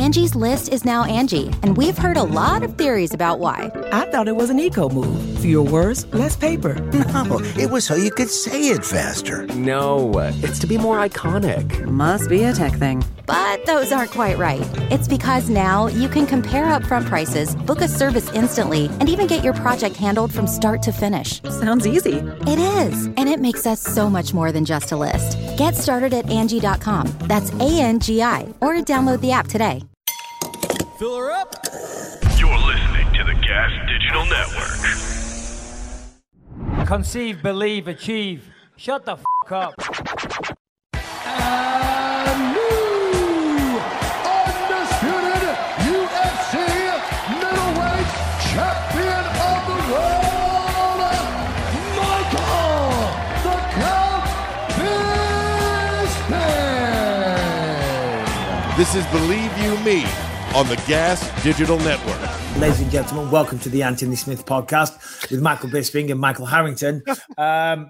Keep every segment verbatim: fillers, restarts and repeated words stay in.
Angie's List is now Angie, and we've heard a lot of theories about why. I thought it was an eco move. Fewer words, less paper. No, it was so you could say it faster. No, it's to be more iconic. Must be a tech thing. But those aren't quite right. It's because now you can compare upfront prices, book a service instantly, and even get your project handled from start to finish. Sounds easy. It is, and it makes us so much more than just a list. Get started at Angie dot com. That's A N G I, or download the app today. Fill her up. You're listening to the Gas Digital Network. Conceive, believe, achieve. Shut the f*** up. And new undisputed U F C middleweight champion of the world, Michael the Count Bisping. This is Believe You Me on the Gas Digital Network. Ladies and gentlemen, welcome to the Anthony Smith podcast with Michael Bisping and Michael Harrington. Um,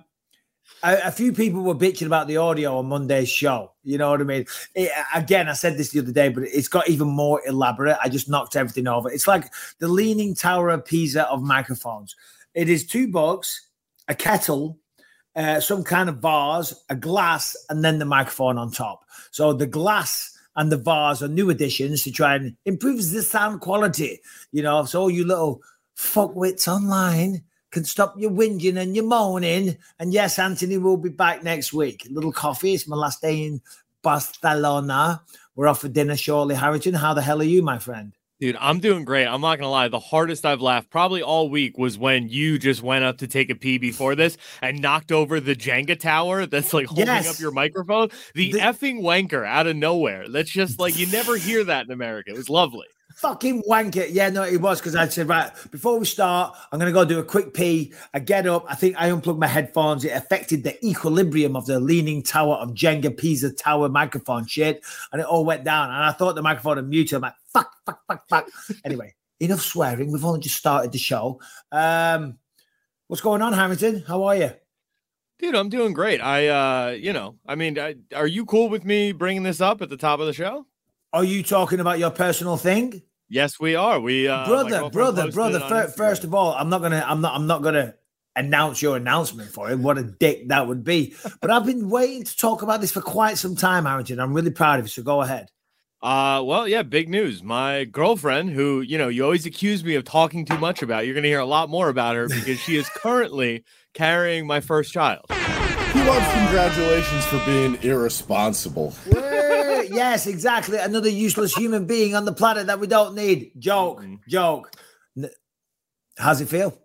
a, a few people were bitching about the audio on Monday's show. You know what I mean? It, again, I said this the other day, but it's got even more elaborate. I just knocked everything over. It's like the Leaning Tower of Pisa of microphones. It is two bucks, a kettle, uh, some kind of vase, a glass, and then the microphone on top. So the glass and the vase are new additions to try and improve the sound quality. You know, so all you little fuckwits online can stop your whinging and your moaning. And yes, Anthony will be back next week. A little coffee. It's my last day in Barcelona. We're off for dinner shortly. Harrington, how the hell are you, my friend? Dude, I'm doing great. I'm not going to lie. The hardest I've laughed probably all week was when you just went up to take a pee before this and knocked over the Jenga tower that's like holding Yes. up your microphone. The, The- effing wanker out of nowhere. That's just like, you never hear that in America. It was lovely. Fucking wanker. Yeah, no, it was because I said, right, before we start, I'm going to go do a quick pee. I get up. I think I unplugged my headphones. It affected the equilibrium of the Leaning Tower of Jenga Pisa Tower microphone shit. And it all went down. And I thought the microphone had muted. I'm like, fuck, fuck, fuck, fuck. Anyway, enough swearing. We've only just started the show. Um, what's going on, Harrington? How are you? Dude, I'm doing great. I, uh, you know, I mean, I, are you cool with me bringing this up at the top of the show? Are you talking about your personal thing? Yes, we are. We, uh, my brother, girlfriend brother, posted brother. it on Fir- Instagram. first of all, I'm not gonna, I'm not, I'm not gonna announce your announcement for it. What a dick that would be. But I've been waiting to talk about this for quite some time, Harrington. I'm really proud of you. So go ahead. Uh, well, yeah, big news. My girlfriend, who, you know, you always accuse me of talking too much about, you're going to hear a lot more about her because she is currently carrying my first child. He wants congratulations for being irresponsible. Wait, yes, exactly. Another useless human being on the planet that we don't need. Joke, Mhm. joke. N- How's it feel?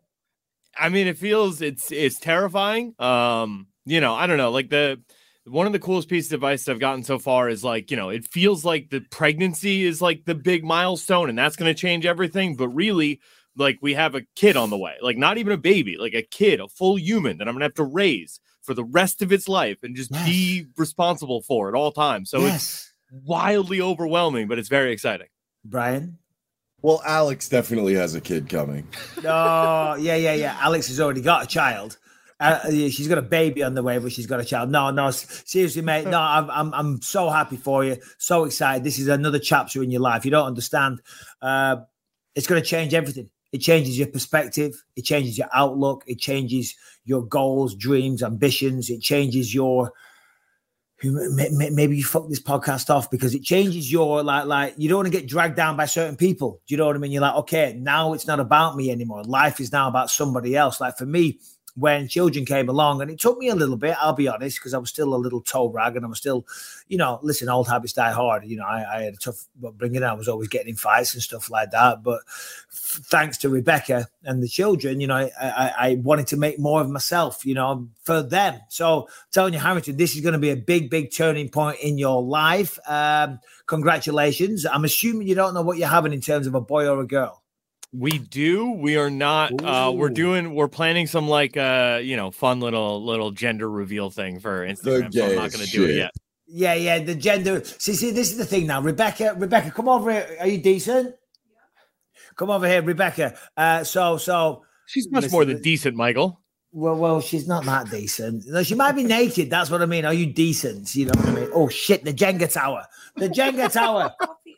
I mean, it feels it's it's terrifying. Um, you know, I don't know. Like the one of the coolest pieces of advice I've gotten so far is like, you know, it feels like the pregnancy is like the big milestone and that's going to change everything. But really, like we have a kid on the way, like not even a baby, like a kid, a full human that I'm going to have to raise for the rest of its life and just Yes. be responsible for at all times. So yes. it's wildly overwhelming, but it's very exciting. Brian? Well, Alex definitely has a kid coming. Oh, yeah, yeah, yeah. Alex has already got a child. Uh, yeah, she's got a baby on the way, but she's got a child. No, no, s- seriously, mate. No, I'm, I'm, I'm so happy for you. So excited. This is another chapter in your life. You don't understand. Uh, it's going to change everything. It changes your perspective. It changes your outlook. It changes your goals, dreams, ambitions. It changes your. Maybe you fuck this podcast off because it changes your like like you don't want to get dragged down by certain people. Do you know what I mean? You're like, okay, now it's not about me anymore. Life is now about somebody else. Like for me, when children came along, and it took me a little bit, I'll be honest, because I was still a little toe rag and I was still, you know, listen, old habits die hard. You know, I, I had a tough upbringing. I was always getting in fights and stuff like that. But f- thanks to Rebecca and the children, you know, I, I, I wanted to make more of myself, you know, for them. So I'm telling you, Harrington, this is going to be a big, big turning point in your life. Um, congratulations. I'm assuming you don't know what you're having in terms of a boy or a girl. We do. We are not. Uh, we're doing. We're planning some like uh, you know, fun little little gender reveal thing for Instagram. So I'm not going to do it yet. Yeah, yeah. The gender. See, see, this is the thing now. Rebecca, Rebecca, come over here. Are you decent? Yeah. Come over here, Rebecca. Uh, so, so she's much listen, more than decent, Michael. Well, well, she's not that decent. No, she might be naked. That's what I mean. Are you decent? You know what I mean? Oh shit! The Jenga tower. The Jenga tower.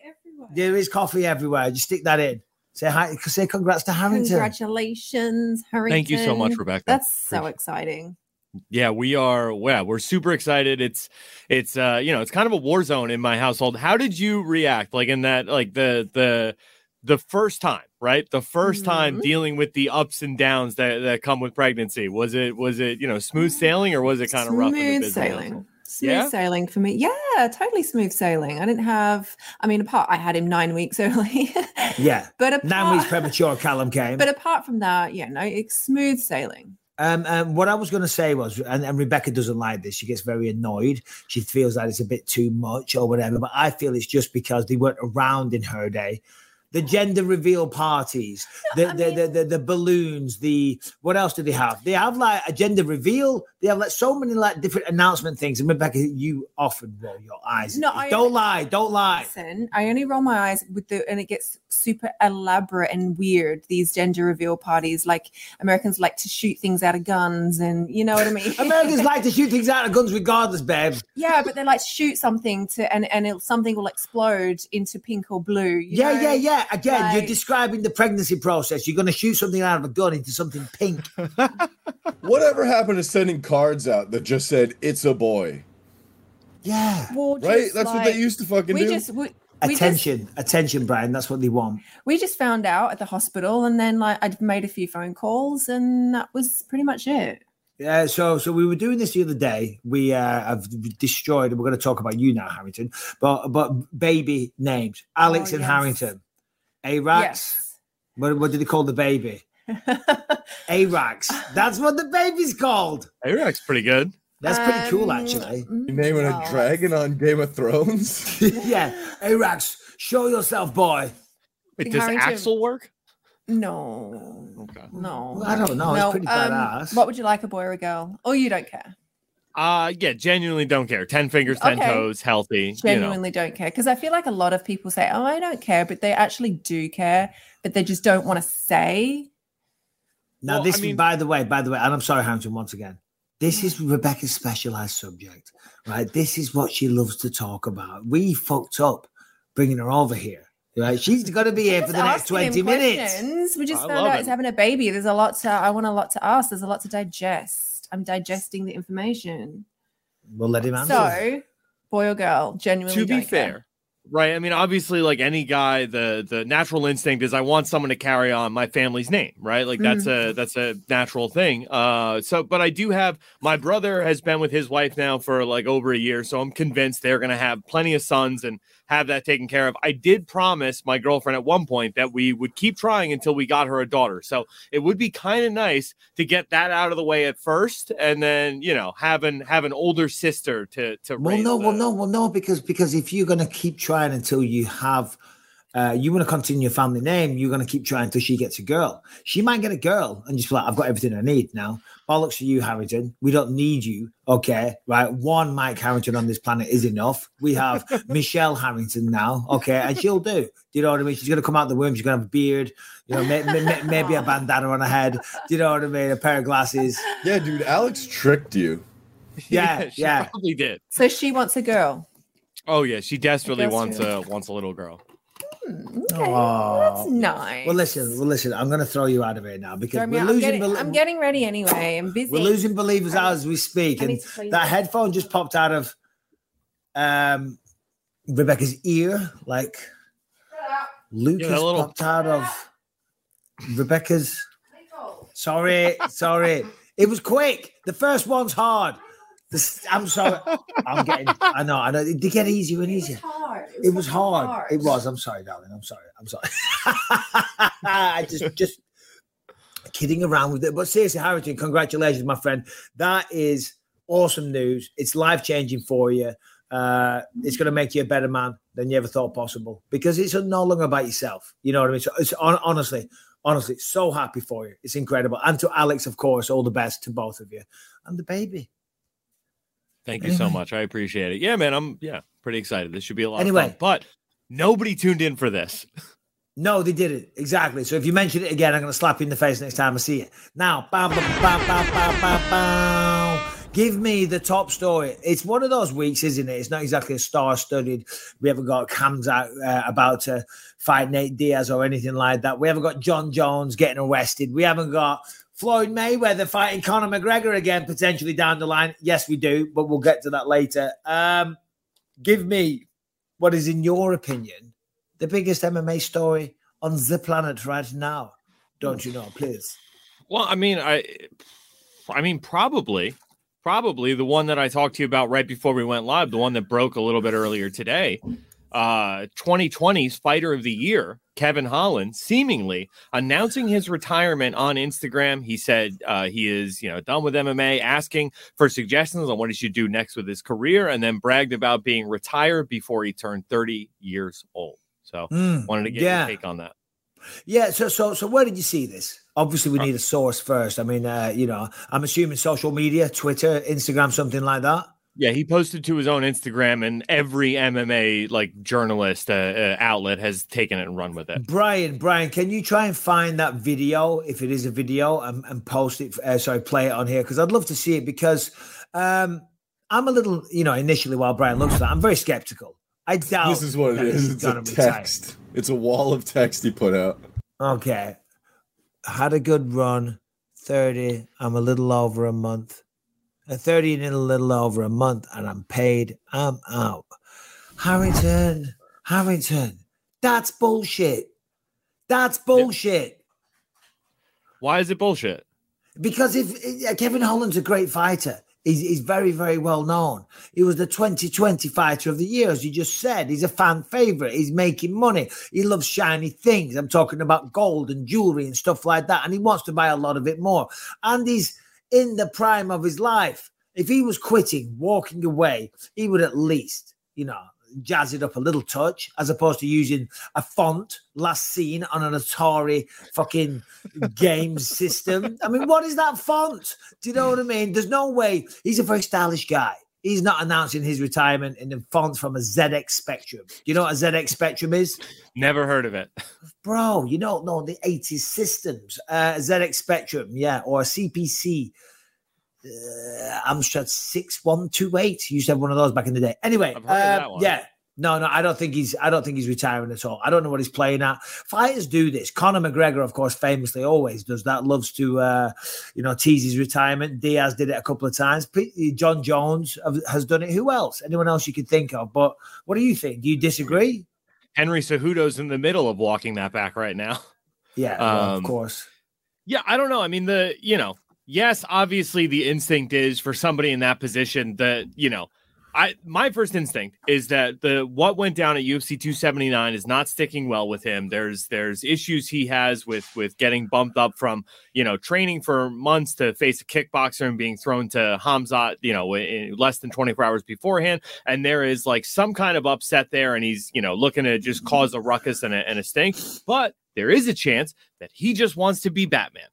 There is coffee everywhere. Just stick that in. Say hi. Say congrats to Harrington. Congratulations, Harrington. Thank you so much, Rebecca. That's so exciting. Yeah, we are. Yeah, we're super excited. It's, it's, uh, you know, it's kind of a war zone in my household. How did you react? Like in that, like the, the, the first time, right? The first mm-hmm. time dealing with the ups and downs that, that come with pregnancy. Was it, was it, you know, smooth sailing or was it kind of rough? Smooth sailing. Smooth yeah? sailing for me. Yeah, totally smooth sailing. I didn't have, I mean, apart, I had him nine weeks early. yeah. But apart, nine weeks premature, Callum came. But apart from that, yeah, no, it's smooth sailing. Um, um, what I was going to say was, and, and Rebecca doesn't like this. She gets very annoyed. She feels that it's a bit too much or whatever. But I feel it's just because they weren't around in her day. The gender reveal parties, the, no, the, mean, the, the the balloons, the what else do they have? They have like a gender reveal. They have like so many like different announcement things. And Rebecca, you often roll your eyes. No, I don't lie, don't lie. Listen, I only roll my eyes with the, and it gets super elaborate and weird. These gender reveal parties, like Americans like to shoot things out of guns, and you know what I mean. Americans like to shoot things out of guns, regardless, babe. Yeah, but they like to shoot something to, and and it, something will explode into pink or blue. You yeah, know? yeah, yeah. Again, like, you're describing the pregnancy process. You're going to shoot something out of a gun into something pink. Whatever happened to sending cards out that just said, it's a boy? Yeah. Well, right? That's like, what they used to fucking we do. Just, we, attention. We just, attention, Brian. That's what they want. We just found out at the hospital, and then like I'd made a few phone calls, and that was pretty much it. Yeah, so so we were doing this the other day. We uh, have destroyed, and we're going to talk about you now, Harrington. But but baby names, Alex oh, and yes. Harrington, Arax. Yes. What what did they call the baby? Arax. That's what the baby's called. Arax, pretty good. That's pretty um, cool, actually. You naming a dragon on Game of Thrones? yeah, Arax, show yourself, boy. Wait, does Harrington. Axel work? No. Okay. No. Well, I don't know. No. It's pretty um, badass. What would you like, a boy or a girl? Or you don't care? Uh, yeah, genuinely don't care. Ten fingers, ten Okay. toes, healthy. Genuinely you know. don't care. Because I feel like a lot of people say, oh, I don't care, but they actually do care, but they just don't want to say. Now, Well, this, I mean- by the way, by the way, and I'm sorry, Harrington, once again. This is Rebecca's specialized subject, right? This is what she loves to talk about. We fucked up bringing her over here, right? She's got to be here for the next twenty minutes. Questions. We just I found love out it. he's having a baby. There's a lot to, I want a lot to ask. There's a lot to digest. I'm digesting the information. We'll let him answer. So, boy or girl, genuinely To be don't care. fair, right? I mean, obviously, like any guy, the the natural instinct is I want someone to carry on my family's name, right? Like that's a that's a natural thing. Uh, so, but I do have my brother has been with his wife now for like over a year, so I'm convinced they're gonna have plenty of sons and have that taken care of. I did promise my girlfriend at one point that we would keep trying until we got her a daughter. So it would be kind of nice to get that out of the way at first, and then you know have an have an older sister to to Well, raise no, the- well, no, well, no, because because if you're going to keep trying until you have, uh, you want to continue your family name, you're going to keep trying until she gets a girl. She might get a girl and just be like, I've got everything I need now. Bollocks to you, Harrington. We don't need you. Okay, right. One Mike Harrington on this planet is enough. We have Michelle Harrington now. Okay, and she'll do. Do you know what I mean? She's going to come out the womb. She's going to have a beard. You know, may, may, maybe a bandana on her head. Do you know what I mean? A pair of glasses. Yeah, dude, Alex tricked you. Yeah, she yeah. probably did. So she wants a girl. Oh yeah, she desperately guess wants so. a wants a little girl. Okay, Oh. that's nice. Well, listen, well, listen. I'm going to throw you out of here now because Throw me we're out. I'm losing. getting, bel- I'm getting ready anyway. I'm busy. We're losing believers out as we speak, I and need to clean that this. headphone just popped out of um, Rebecca's ear, like Lucas Yeah, that little- popped out of Rebecca's. Sorry, sorry. It was quick. The first one's hard. The, I'm sorry. I'm getting. I know. I know. They get easier and easier. Hard. It was hard. It was. I'm sorry, darling. I'm sorry. I'm sorry. I just, just kidding around with it. But seriously, Harrington, congratulations, my friend. That is awesome news. It's life changing for you. Uh, it's going to make you a better man than you ever thought possible because it's no longer about yourself. You know what I mean? So it's on, honestly, honestly, so happy for you. It's incredible. And to Alex, of course, all the best to both of you and the baby. Thank you so much. I appreciate it. Yeah, man. I'm yeah pretty excited. This should be a lot Anyway. of fun. But nobody tuned in for this. No, they didn't. Exactly. So if you mention it again, I'm going to slap you in the face next time I see it. Now, bam, bam, bam, bam, bam, bam, bam. Give me the top story. It's one of those weeks, isn't it? It's not exactly a star-studded. We haven't got Khamzat uh, about to fight Nate Diaz or anything like that. We haven't got John Jones getting arrested. We haven't got Floyd Mayweather fighting Conor McGregor again, potentially down the line. Yes, we do, but we'll get to that later. Um, give me what is, in your opinion, the biggest M M A story on the planet right now. Don't you know, please? Well, I mean, I, I mean, probably, probably the one that I talked to you about right before we went live, the one that broke a little bit earlier today. Uh, twenty twenty's Fighter of the Year, Kevin Holland, seemingly announcing his retirement on Instagram. He said uh, he is, you know, done with M M A, asking for suggestions on what he should do next with his career, and then bragged about being retired before he turned thirty years old. So, mm, wanted to get yeah. your take on that. Yeah. So, so, so, where did you see this? Obviously, we need a source first. I mean, uh, you know, I'm assuming social media, Twitter, Instagram, something like that. Yeah, he posted to his own Instagram, and every M M A like journalist uh, uh, outlet has taken it and run with it. Brian, Brian, can you try and find that video, if it is a video, and, and post it? Uh, sorry, play it on here, because I'd love to see it. Because um, I'm a little, you know, initially while Brian looks at that, I'm very skeptical. I doubt this is what it is. It's a text. Retire. It's a wall of text he put out. Okay, had a good run. thirty. I'm a little over a month. At thirty in a little over a month, and I'm paid. I'm out. Harrington, Harrington, that's bullshit. That's bullshit. Why is it bullshit? Because if uh, Kevin Holland's a great fighter, he's, he's very, very well known. He was the twenty twenty Fighter of the Year, as you just said. He's a fan favorite. He's making money. He loves shiny things. I'm talking about gold and jewelry and stuff like that, and he wants to buy a lot of it more. And he's in the prime of his life. If he was quitting, walking away, he would at least, you know, jazz it up a little touch, as opposed to using a font last seen on an Atari fucking games system. I mean, what is that font? Do you know what I mean? There's no way. He's a very stylish guy. He's not announcing his retirement in the font from a Z X Spectrum. Do you know what a Z X Spectrum is? Never heard of it. Bro, you don't know the eighties systems. Uh, Z X Spectrum, yeah, or a C P C. Uh, Amstrad six one two eight. You used to have one of those back in the day. Anyway, uh, yeah. No, no, I don't think he's I don't think he's retiring at all. I don't know what he's playing at. Fighters do this. Conor McGregor, of course, famously always does that. Loves to, uh, you know, tease his retirement. Diaz did it a couple of times. John Jones has done it. Who else? Anyone else you could think of? But what do you think? Do you disagree? Henry Cejudo's in the middle of walking that back right now. Yeah, well, um, of course. Yeah, I don't know. I mean, the you know, yes, obviously the instinct is for somebody in that position that, you know, I my first instinct is that the what went down at U F C two seventy-nine is not sticking well with him. There's there's issues he has with with getting bumped up from, you know, training for months to face a kickboxer and being thrown to Khamzat, you know, in less than twenty-four hours beforehand. And there is like some kind of upset there, and he's, you know, looking to just cause a ruckus and a, and a stink. But there is a chance that he just wants to be Batman.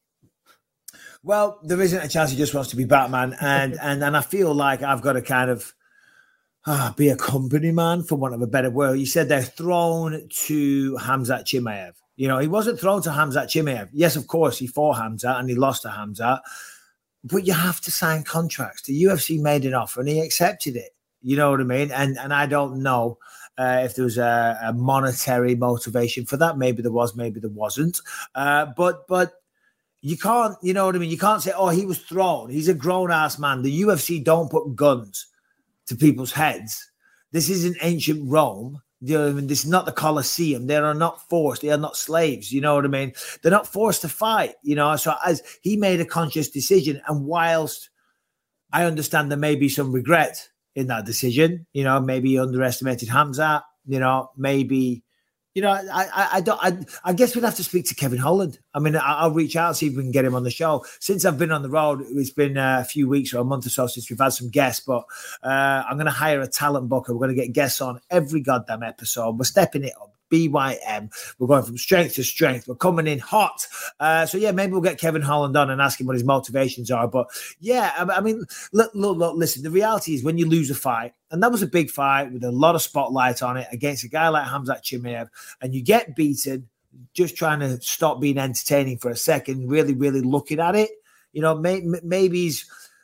Well, there isn't a chance he just wants to be Batman, and and and I feel like I've got to kind of Ah, be a company man, for want of a better word. You said they're thrown to Khamzat Chimaev. You know, he wasn't thrown to Khamzat Chimaev. Yes, of course, he fought Khamzat and he lost to Khamzat. But you have to sign contracts. The U F C made an offer and he accepted it. You know what I mean? And and I don't know uh, if there was a, a monetary motivation for that. Maybe there was, maybe there wasn't. Uh, but but you can't, you know what I mean? You can't say, oh, he was thrown. He's a grown-ass man. The U F C don't put guns to people's heads. This isn't ancient Rome. You know what I mean? This is not the Colosseum. They are not forced. They are not slaves. You know what I mean? They're not forced to fight. You know, so as he made a conscious decision, and whilst I understand there may be some regret in that decision, you know, maybe he underestimated Khamzat. You know, maybe. You know, I, I, I don't. I, I guess we'd have to speak to Kevin Holland. I mean, I, I'll reach out and see if we can get him on the show. Since I've been on the road, it's been a few weeks or a month or so since we've had some guests. But uh, I'm going to hire a talent booker. We're going to get guests on every goddamn episode. We're stepping it up. B Y M. We're going from strength to strength. We're coming in hot. Uh, so, yeah, maybe we'll get Kevin Holland on and ask him what his motivations are. But, yeah, I, I mean, look, look, look, listen, the reality is when you lose a fight, and that was a big fight with a lot of spotlight on it against a guy like Khamzat Chimaev, and you get beaten, just trying to stop being entertaining for a second, really, really looking at it. You know, may, maybe he's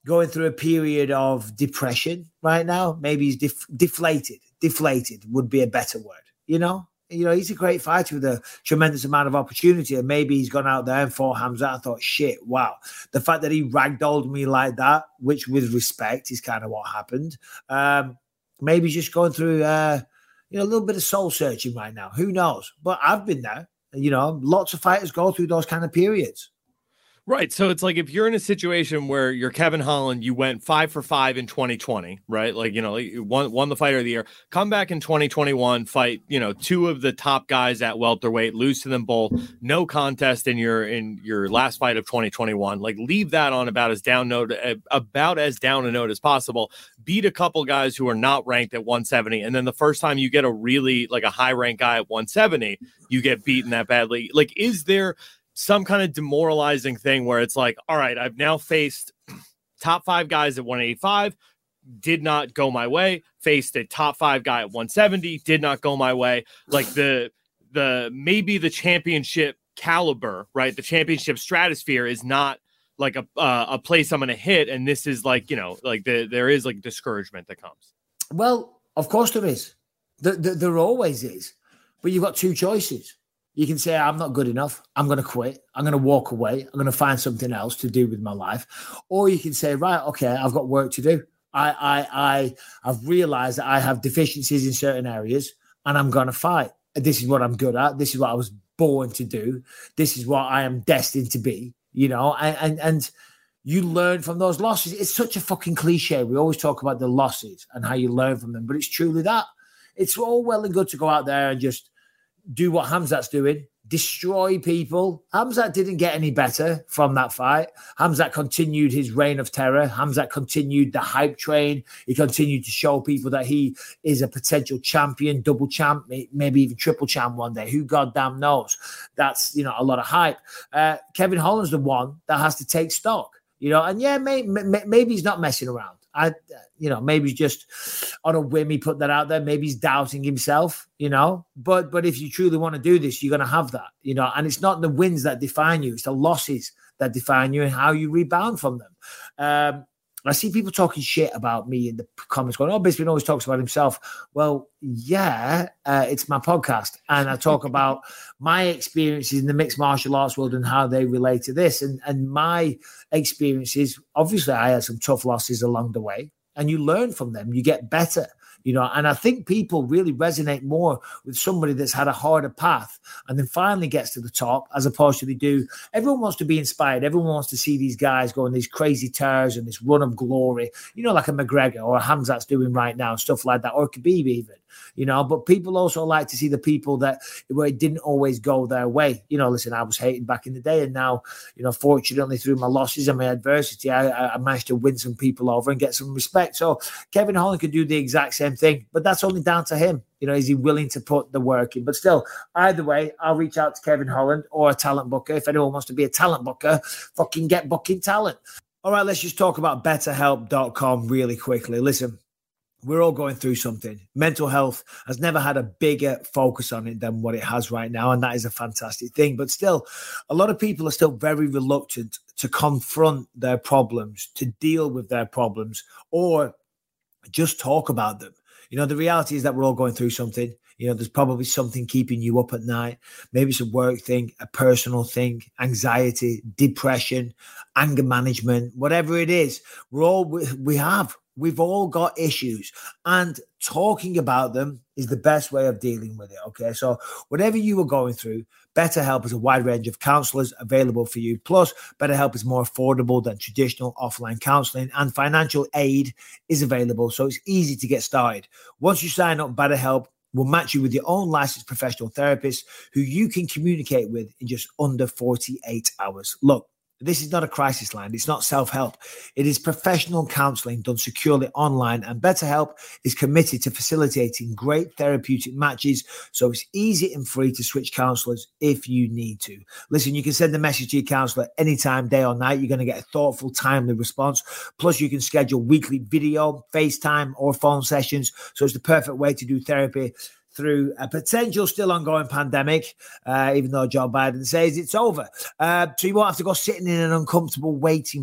going through a period of depression right now. Maybe he's def- deflated. Deflated would be a better word, you know? You know, he's a great fighter with a tremendous amount of opportunity, and maybe he's gone out there and fought Khamzat and thought, shit, wow. The fact that he ragdolled me like that, which with respect is kind of what happened. Um, maybe he's just going through, uh, you know, a little bit of soul searching right now. Who knows? But I've been there. You know, lots of fighters go through those kind of periods. Right. So it's like if you're in a situation where you're Kevin Holland, you went five for five in twenty twenty, right? Like, you know, you won, won the fighter of the year, come back in twenty twenty-one, fight, you know, two of the top guys at welterweight, lose to them both, no contest in your in your last fight of twenty twenty-one. Like, leave that on about as down note, about as down a note as possible. Beat a couple guys who are not ranked at one seventy. And then the first time you get a really like a high ranked guy at one seventy, you get beaten that badly. Like, is there some kind of demoralizing thing where it's like, all right, I've now faced top five guys at one eighty-five, did not go my way, faced a top five guy at one seventy, did not go my way. Like the, the, maybe the championship caliber, right? The championship stratosphere is not like a, uh, a place I'm going to hit. And this is like, you know, like the, there is like discouragement that comes. Well, of course there is. There, there, there always is. But you've got two choices. You can say, I'm not good enough. I'm going to quit. I'm going to walk away. I'm going to find something else to do with my life. Or you can say, right, okay, I've got work to do. I, I, I, I've realized that I have deficiencies in certain areas and I'm going to fight. This is what I'm good at. This is what I was born to do. This is what I am destined to be, you know, and, and, and you learn from those losses. It's such a fucking cliche. We always talk about the losses and how you learn from them, but it's truly that. It's all well and good to go out there and just do what Khamzat's doing, destroy people. Khamzat didn't get any better from that fight. Khamzat continued his reign of terror. Khamzat continued the hype train. He continued to show people that he is a potential champion, double champ, maybe even triple champ one day. Who goddamn knows? That's, you know, a lot of hype. Uh, Kevin Holland's the one that has to take stock, you know, and yeah, may, may, maybe he's not messing around. I, you know, maybe he's just on a whim he put that out there. Maybe he's doubting himself, you know. But but if you truly want to do this, you're going to have that, you know. And it's not the wins that define you; it's the losses that define you and how you rebound from them. Um, I see people talking shit about me in the comments, going, "Oh, Bisping always talks about himself." Well, yeah, uh, it's my podcast, and I talk about my experiences in the mixed martial arts world and how they relate to this. And and my experiences, obviously, I had some tough losses along the way, and you learn from them. You get better, you know. And I think people really resonate more with somebody that's had a harder path and then finally gets to the top, as opposed to they do. Everyone wants to be inspired. Everyone wants to see these guys go on these crazy tears and this run of glory, you know, like a McGregor or a Khamzat's doing right now, stuff like that, or Khabib even, you know. But people also like to see the people that where it didn't always go their way. You know, listen, I was hated back in the day, and now, you know, fortunately through my losses and my adversity, I, I managed to win some people over and get some respect. So Kevin Holland could do the exact same thing, but that's only down to him. You know, is he willing to put the work in? But still, either way, I'll reach out to Kevin Holland or a talent booker. If anyone wants to be a talent booker, fucking get booking talent. All right, let's just talk about better help dot com really quickly. Listen, we're all going through something. Mental health has never had a bigger focus on it than what it has right now, and that is a fantastic thing. But still, a lot of people are still very reluctant to confront their problems, to deal with their problems, or just talk about them. You know, the reality is that we're all going through something. You know, there's probably something keeping you up at night. Maybe it's a work thing, a personal thing, anxiety, depression, anger management, whatever it is. We're all, we, we have, we've all got issues, and talking about them is the best way of dealing with it. Okay. So whatever you are going through, BetterHelp is a wide range of counselors available for you. Plus, BetterHelp is more affordable than traditional offline counseling, and financial aid is available. So it's easy to get started. Once you sign up, BetterHelp will match you with your own licensed professional therapist who you can communicate with in just under forty-eight hours. Look, this is not a crisis line. It's not self-help. It is professional counseling done securely online, and BetterHelp is committed to facilitating great therapeutic matches, so it's easy and free to switch counselors if you need to. Listen, you can send a message to your counselor anytime, day or night. You're going to get a thoughtful, timely response. Plus, you can schedule weekly video, FaceTime, or phone sessions, so it's the perfect way to do therapy through a potential still ongoing pandemic, uh, even though Joe Biden says it's over. Uh, so you won't have to go sitting in an uncomfortable waiting room.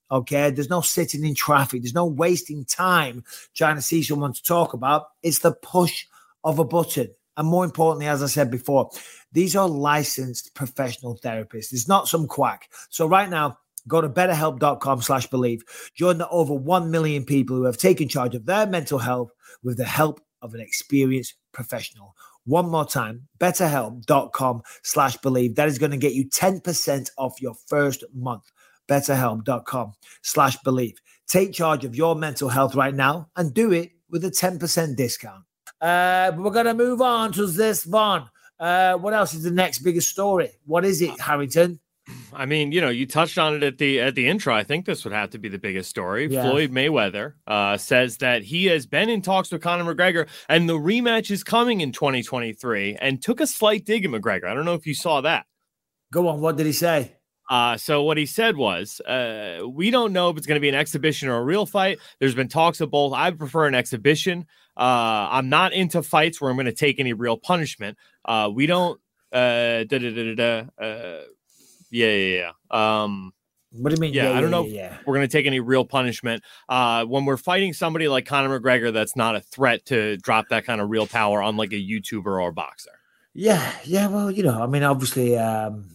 Okay, there's no sitting in traffic. There's no wasting time trying to see someone to talk about. It's the push of a button. And more importantly, as I said before, these are licensed professional therapists. It's not some quack. So right now, go to betterhelp.com slash believe. Join the over one million people who have taken charge of their mental health with the help of an experienced professional. One more time, betterhelp.com slash believe. That is going to get you ten percent off your first month. betterhelp.com slash believe. Take charge of your mental health right now and do it with a ten percent discount. Uh, but we're going to move on to this one. Uh, what else is the next biggest story? What is it, Harrington? I mean, you know, you touched on it at the at the intro. I think this would have to be the biggest story. Yeah. Floyd Mayweather uh, says that he has been in talks with Conor McGregor, and the rematch is coming in twenty twenty-three, and took a slight dig at McGregor. I don't know if you saw that. Go on. What did he say? Uh, so what he said was, uh, we don't know if it's going to be an exhibition or a real fight. There's been talks of both. I prefer an exhibition. Uh, I'm not into fights where I'm going to take any real punishment. Uh, we don't. Uh, da, da, da, da, da, uh, yeah, yeah, yeah. Um, what do you mean? Yeah, yeah I don't yeah, know yeah, yeah. if we're going to take any real punishment. Uh, when we're fighting somebody like Conor McGregor, that's not a threat to drop that kind of real power on like a YouTuber or a boxer. Yeah, yeah. Well, you know, I mean, obviously, um,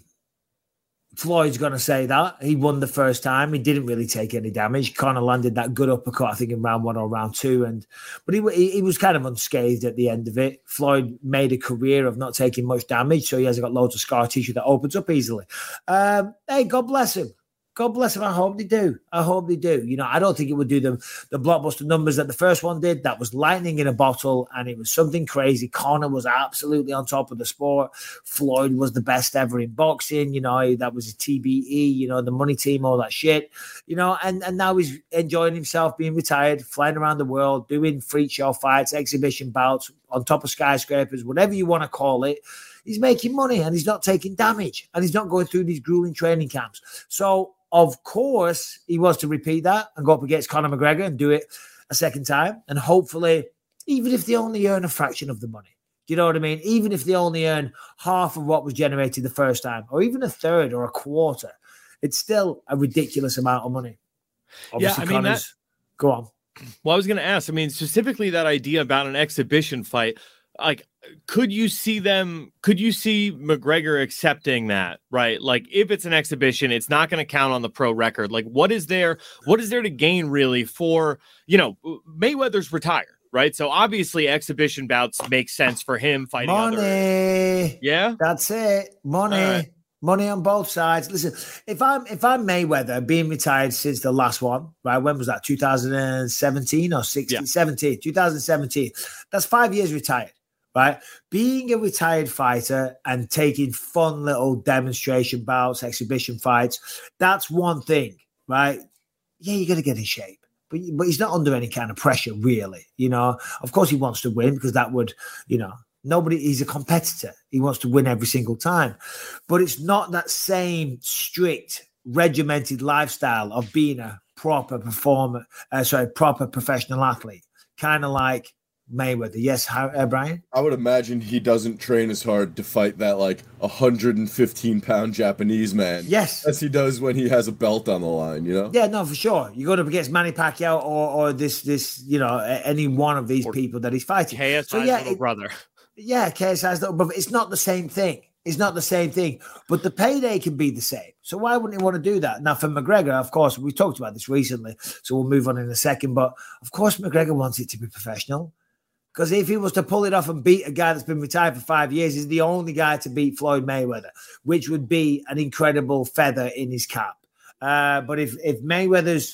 Floyd's going to say that. He won the first time. He didn't really take any damage. Conor landed that good uppercut, I think, in round one or round two. and But he, he, he was kind of unscathed at the end of it. Floyd made a career of not taking much damage, so he hasn't got loads of scar tissue that opens up easily. Um, hey, God bless him. God bless him. I hope they do. I hope they do. You know, I don't think it would do them the blockbuster numbers that the first one did. That was lightning in a bottle, and it was something crazy. Conor was absolutely on top of the sport. Floyd was the best ever in boxing. You know, that was a T B E, you know, the money team, all that shit. You know, and, and now he's enjoying himself, being retired, flying around the world, doing freak show fights, exhibition bouts, on top of skyscrapers, whatever you want to call it. He's making money, and he's not taking damage, and he's not going through these grueling training camps. So, of course, he wants to repeat that and go up against Conor McGregor and do it a second time. And hopefully, even if they only earn a fraction of the money, do you know what I mean? Even if they only earn half of what was generated the first time, or even a third or a quarter, it's still a ridiculous amount of money. Obviously, yeah, I mean, Conor's... that... Go on. Well, I was going to ask, I mean, specifically that idea about an exhibition fight, like, could you see them, could you see McGregor accepting that, right? Like, if it's an exhibition, it's not going to count on the pro record. Like, what is there, what is there to gain really for, you know, Mayweather's retired, right? So obviously exhibition bouts make sense for him fighting Money. other. Yeah. That's it. Money. Right. Money on both sides. Listen, if I'm if I'm Mayweather, being retired since the last one, right? When was that? two thousand seventeen or sixteen? Yeah. seventeen. two thousand seventeen. That's five years retired. Right, being a retired fighter and taking fun little demonstration bouts, exhibition fights, that's one thing, right? Yeah, you're going to get in shape, but, but he's not under any kind of pressure, really. You know, of course he wants to win because that would, you know, nobody, he's a competitor. He wants to win every single time, but it's not that same strict, regimented lifestyle of being a proper performer, uh, sorry, proper professional athlete, kind of like Mayweather. Yes, how, uh, Brian? I would imagine he doesn't train as hard to fight that like one hundred fifteen pound Japanese man. Yes. As he does when he has a belt on the line, you know? Yeah, no, for sure. You go up against Manny Pacquiao or or this, this you know, any one of these or people that he's fighting. K S I's so, yeah, little it, brother. Yeah, K S I's little brother. It's not the same thing. It's not the same thing, but the payday can be the same. So why wouldn't he want to do that? Now, for McGregor, of course, we talked about this recently, so we'll move on in a second. But, of course, McGregor wants it to be professional. Because if he was to pull it off and beat a guy that's been retired for five years, he's the only guy to beat Floyd Mayweather, which would be an incredible feather in his cap. Uh, but if, if Mayweather's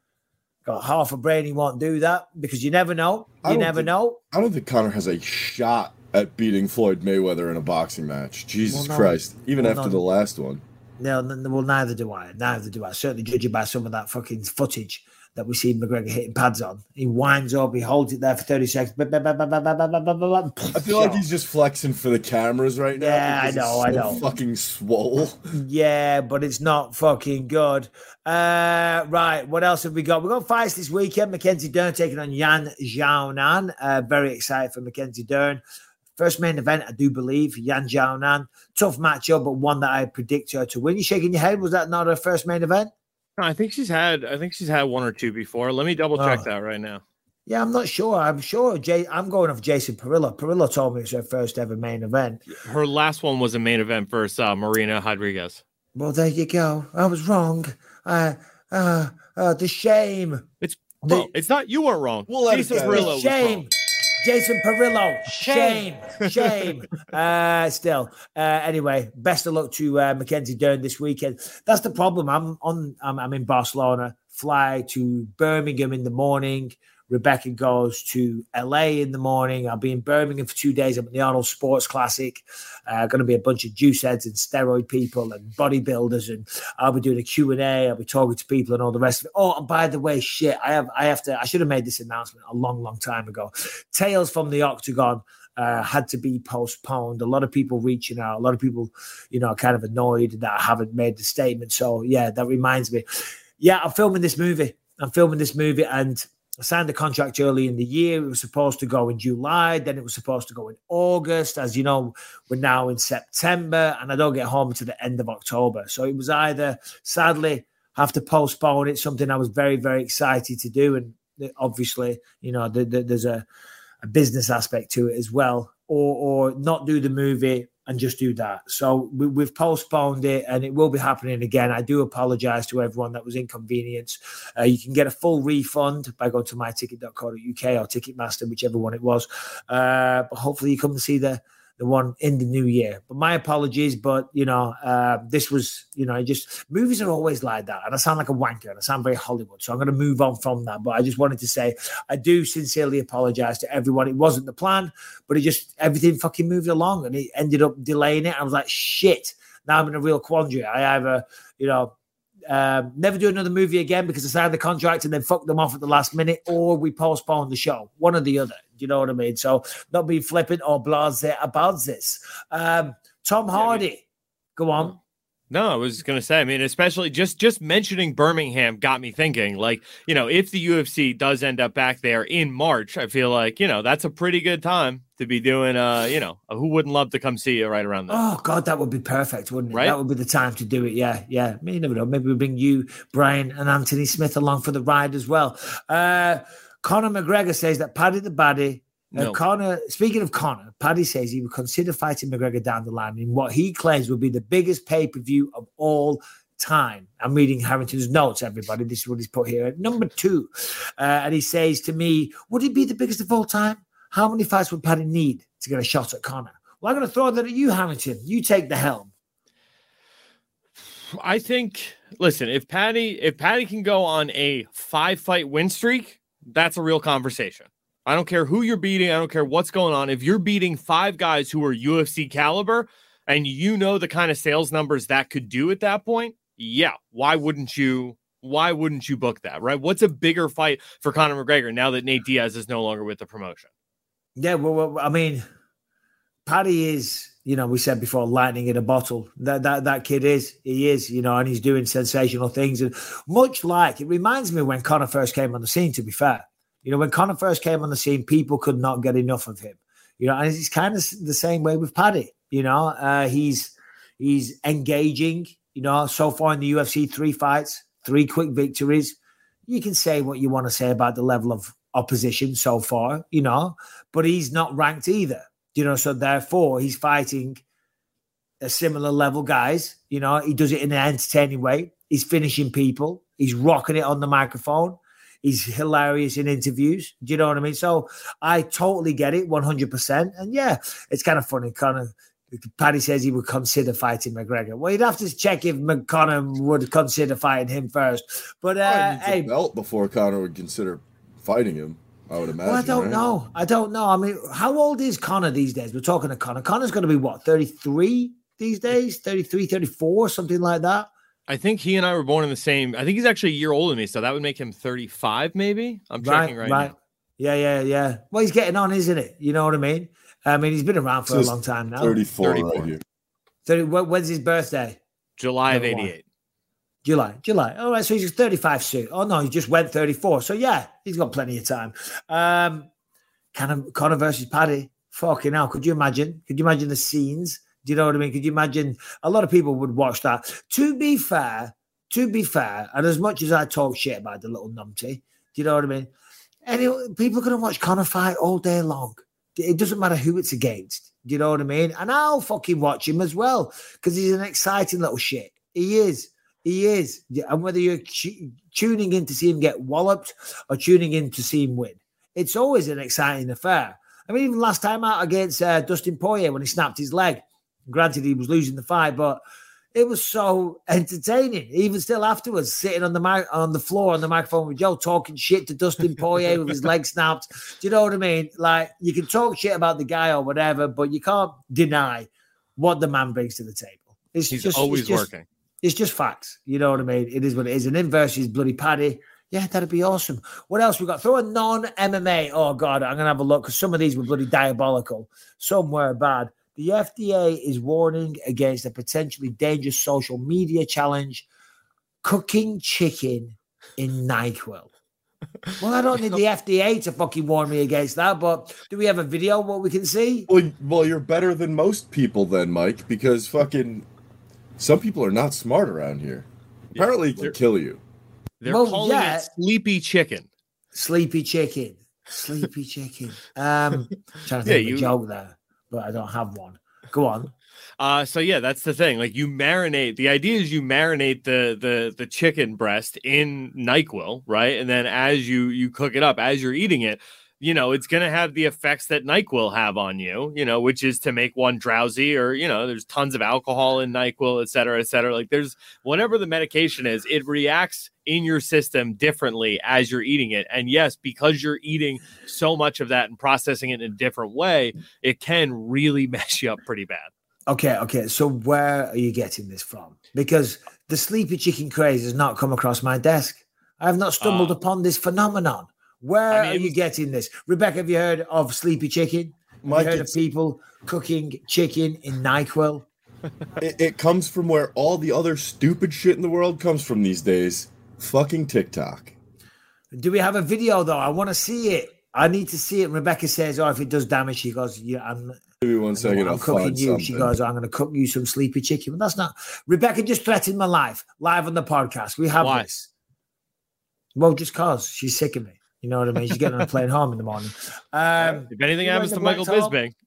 got half a brain, he won't do that because you never know. You never think, know. I don't think Conor has a shot at beating Floyd Mayweather in a boxing match. Jesus well, no, Christ. Even well, after no, the last one. No, no, well, neither do I. Neither do I. Certainly judging by some of that fucking footage that we see McGregor hitting pads on. He winds up, he holds it there for thirty seconds. I feel like he's just flexing for the cameras right now. Yeah, I know, so I know. Fucking swole. Yeah, but it's not fucking good. Uh, right, what else have we got? We've got fights this weekend. Mackenzie Dern taking on Yan Xiaonan. Uh, very excited for Mackenzie Dern. First main event, I do believe, Yan Xiaonan. Tough matchup, but one that I predict her to win. You shaking your head? Was that not her first main event? I think she's had. I think she's had one or two before. Let me double check Oh. that right now. Yeah, I'm not sure. I'm sure. Jay, I'm going off Jason Perillo. Perillo told me it's her first ever main event. Her last one was a main event versus uh, Marina Rodriguez. Well, there you go. I was wrong. Uh, uh, uh, the shame. It's well, it's not. You weren't wrong. We'll let Jason it go. Perillo was Shame. wrong. Jason Perillo. Shame. Shame. uh, still. Uh, anyway, best of luck to uh, Mackenzie Dern this weekend. That's the problem. I'm on. I'm, I'm in Barcelona. Fly to Birmingham in the morning. Rebecca goes to L A in the morning. I'll be in Birmingham for two days. I'm at the Arnold Sports Classic. Uh, going to be a bunch of juice heads and steroid people and bodybuilders, and I'll be doing a Q and A. I'll be talking to people and all the rest of it. Oh, and by the way, shit, I have, I have to. I should have made this announcement a long, long time ago. Tales from the Octagon uh, had to be postponed. A lot of people reaching out. A lot of people, you know, kind of annoyed that I haven't made the statement. So yeah, that reminds me. Yeah, I'm filming this movie. I'm filming this movie, and I signed the contract early in the year. It was supposed to go in July. Then it was supposed to go in August. As you know, we're now in September, and I don't get home until the end of October. So it was either, sadly, have to postpone it, something I was very, very excited to do. And obviously, you know, the, the, there's a, a business aspect to it as well, or, or not do the movie and just do that. So we, we've postponed it, and it will be happening again. I do apologize to everyone that was inconvenienced. Uh, you can get a full refund by going to my ticket dot co dot U K or Ticketmaster, whichever one it was. Uh, but hopefully you come to see the the one in the new year. But my apologies, but, you know, uh, this was, you know, just movies are always like that. And I sound like a wanker and I sound very Hollywood. So I'm going to move on from that. But I just wanted to say I do sincerely apologize to everyone. It wasn't the plan, but it just, everything fucking moved along and it ended up delaying it. I was like, shit, now I'm in a real quandary. I either, you know, Um, never do another movie again because I signed the contract and then fucked them off at the last minute, or we postpone the show. One or the other. Do you know what I mean? So not being flippant or blasé about this. Um, Tom Hardy, yeah, I mean, go on. No, I was going to say, I mean, especially just, just mentioning Birmingham got me thinking, like, you know, if the U F C does end up back there in March, I feel like, you know, that's a pretty good time to be doing, uh, you know, who wouldn't love to come see you right around there? Oh, God, that would be perfect, wouldn't it? Right? That would be the time to do it. Yeah, yeah. I mean, you never know. Maybe we bring you, Brian, and Anthony Smith along for the ride as well. Uh, Conor McGregor says that Paddy the Baddy, Uh, no. Conor, speaking of Conor, Paddy says he would consider fighting McGregor down the line in what he claims will be the biggest pay-per-view of all time. I'm reading Harrington's notes, everybody. This is what he's put here. At number two, uh, and he says to me, would it be the biggest of all time? How many fights would Paddy need to get a shot at Conor? Well, I'm going to throw that at you, Harrington. You take the helm. I think, listen, if Paddy, if Paddy can go on a five-fight win streak, that's a real conversation. I don't care who you're beating. I don't care what's going on. If you're beating five guys who are U F C caliber and you know the kind of sales numbers that could do at that point, yeah, why wouldn't you? Why wouldn't you book that, right? What's a bigger fight for Conor McGregor now that Nate Diaz is no longer with the promotion? Yeah, well, well I mean, Paddy is, you know, we said before, lightning in a bottle. That that that kid is, he is, you know, and he's doing sensational things. And much like, it reminds me when Conor first came on the scene, to be fair. You know, when Conor first came on the scene, people could not get enough of him. You know, and it's kind of the same way with Paddy. You know, uh, he's he's engaging. You know, so far in the U F C, three fights, three quick victories. You can say what you want to say about the level of opposition so far, you know, but he's not ranked either. You know, so therefore he's fighting a similar level guys. You know, he does it in an entertaining way. He's finishing people. He's rocking it on the microphone. He's hilarious in interviews. Do you know what I mean? So I totally get it, one hundred percent. And yeah, it's kind of funny. Kind of, Paddy says he would consider fighting McGregor. Well, you'd have to check if Conor would consider fighting him first. But uh, hey, hey, belt before Conor would consider fighting him, I would imagine. well, I don't right? know. I don't know. I mean, how old is Conor these days? We're talking to Conor. Conor's going to be what, thirty-three these days? thirty-three, thirty-four, something like that. I think he and I were born in the same. I think he's actually a year older than me, so that would make him thirty-five, maybe. I'm Right, checking right, right. now. Yeah, yeah, yeah. Well, he's getting on, isn't it? You know what I mean? I mean, he's been around for So a it's long time now. thirty-four, thirty-four. right here. thirty, wh- when's his birthday? July of Never mind. eighty-eight. July, July. All right, so he's thirty-five soon. Oh no, he just went thirty-four. So yeah, he's got plenty of time. Um, kind of Conor versus Paddy. Fucking hell, could you imagine? Could you imagine the scenes? Do you know what I mean? Could you imagine? A lot of people would watch that. To be fair, to be fair, and as much as I talk shit about the little numpty, do you know what I mean? Anyway, people are going to watch Conor fight all day long. It doesn't matter who it's against. Do you know what I mean? And I'll fucking watch him as well because he's an exciting little shit. He is. He is. And whether you're t- tuning in to see him get walloped or tuning in to see him win, it's always an exciting affair. I mean, even last time out against uh, Dustin Poirier when he snapped his leg, granted he was losing the fight, but it was so entertaining. Even still afterwards, sitting on the mic- on the floor on the microphone with Joe, talking shit to Dustin Poirier with his leg snapped. Do you know what I mean? Like, you can talk shit about the guy or whatever, but you can't deny what the man brings to the table. It's He's just, always it's just, working. It's just facts. You know what I mean? It is what it is. And in versus Bloody Paddy, yeah, that'd be awesome. What else we got? Throw a non-M M A. Oh, God, I'm going to have a look because some of these were bloody diabolical. Some were bad. The F D A is warning against a potentially dangerous social media challenge, cooking chicken in NyQuil. Well, I don't need the F D A to fucking warn me against that, but do we have a video what we can see? Well, well, you're better than most people then, Mike, because fucking some people are not smart around here. Apparently, it can kill you. They're Well, calling yeah. it sleepy chicken. Sleepy chicken. Sleepy chicken. Um, trying to think Yeah, of you- a joke there, but I don't have one. Go on. Uh, so yeah, that's the thing. Like you marinate. The idea is you marinate the the the chicken breast in NyQuil, right? And then as you you cook it up, as you're eating it, you know it's gonna have the effects that NyQuil have on you. You know, which is to make one drowsy, or you know, there's tons of alcohol in NyQuil, et cetera, et cetera. Like there's whatever the medication is, it reacts in your system differently as you're eating it. And yes, because you're eating so much of that and processing it in a different way, it can really mess you up pretty bad. Okay, okay. So where are you getting this from? Because the sleepy chicken craze has not come across my desk. I have not stumbled Uh, upon this phenomenon. Where I mean, are it you was- getting this? Rebecca, have you heard of sleepy chicken? Have Mike, you heard of it's- people cooking chicken in NyQuil? It, it comes from where all the other stupid shit in the world comes from these days. Fucking TikTok. Do we have a video though? I want to see it. I need to see it. Rebecca says, "Oh, if it does damage," she goes, "Yeah, I'm." Give me one second. I'm I'll cooking find you. something. She goes, I'm going to cook you some sleepy chicken. But that's not. Rebecca just threatened my life live on the podcast. We have Why? this. Well, just cause she's sick of me. You know what I mean? She's getting on a plane home in the morning. Um, If anything you happens to wearing Michael the black top? Bisping,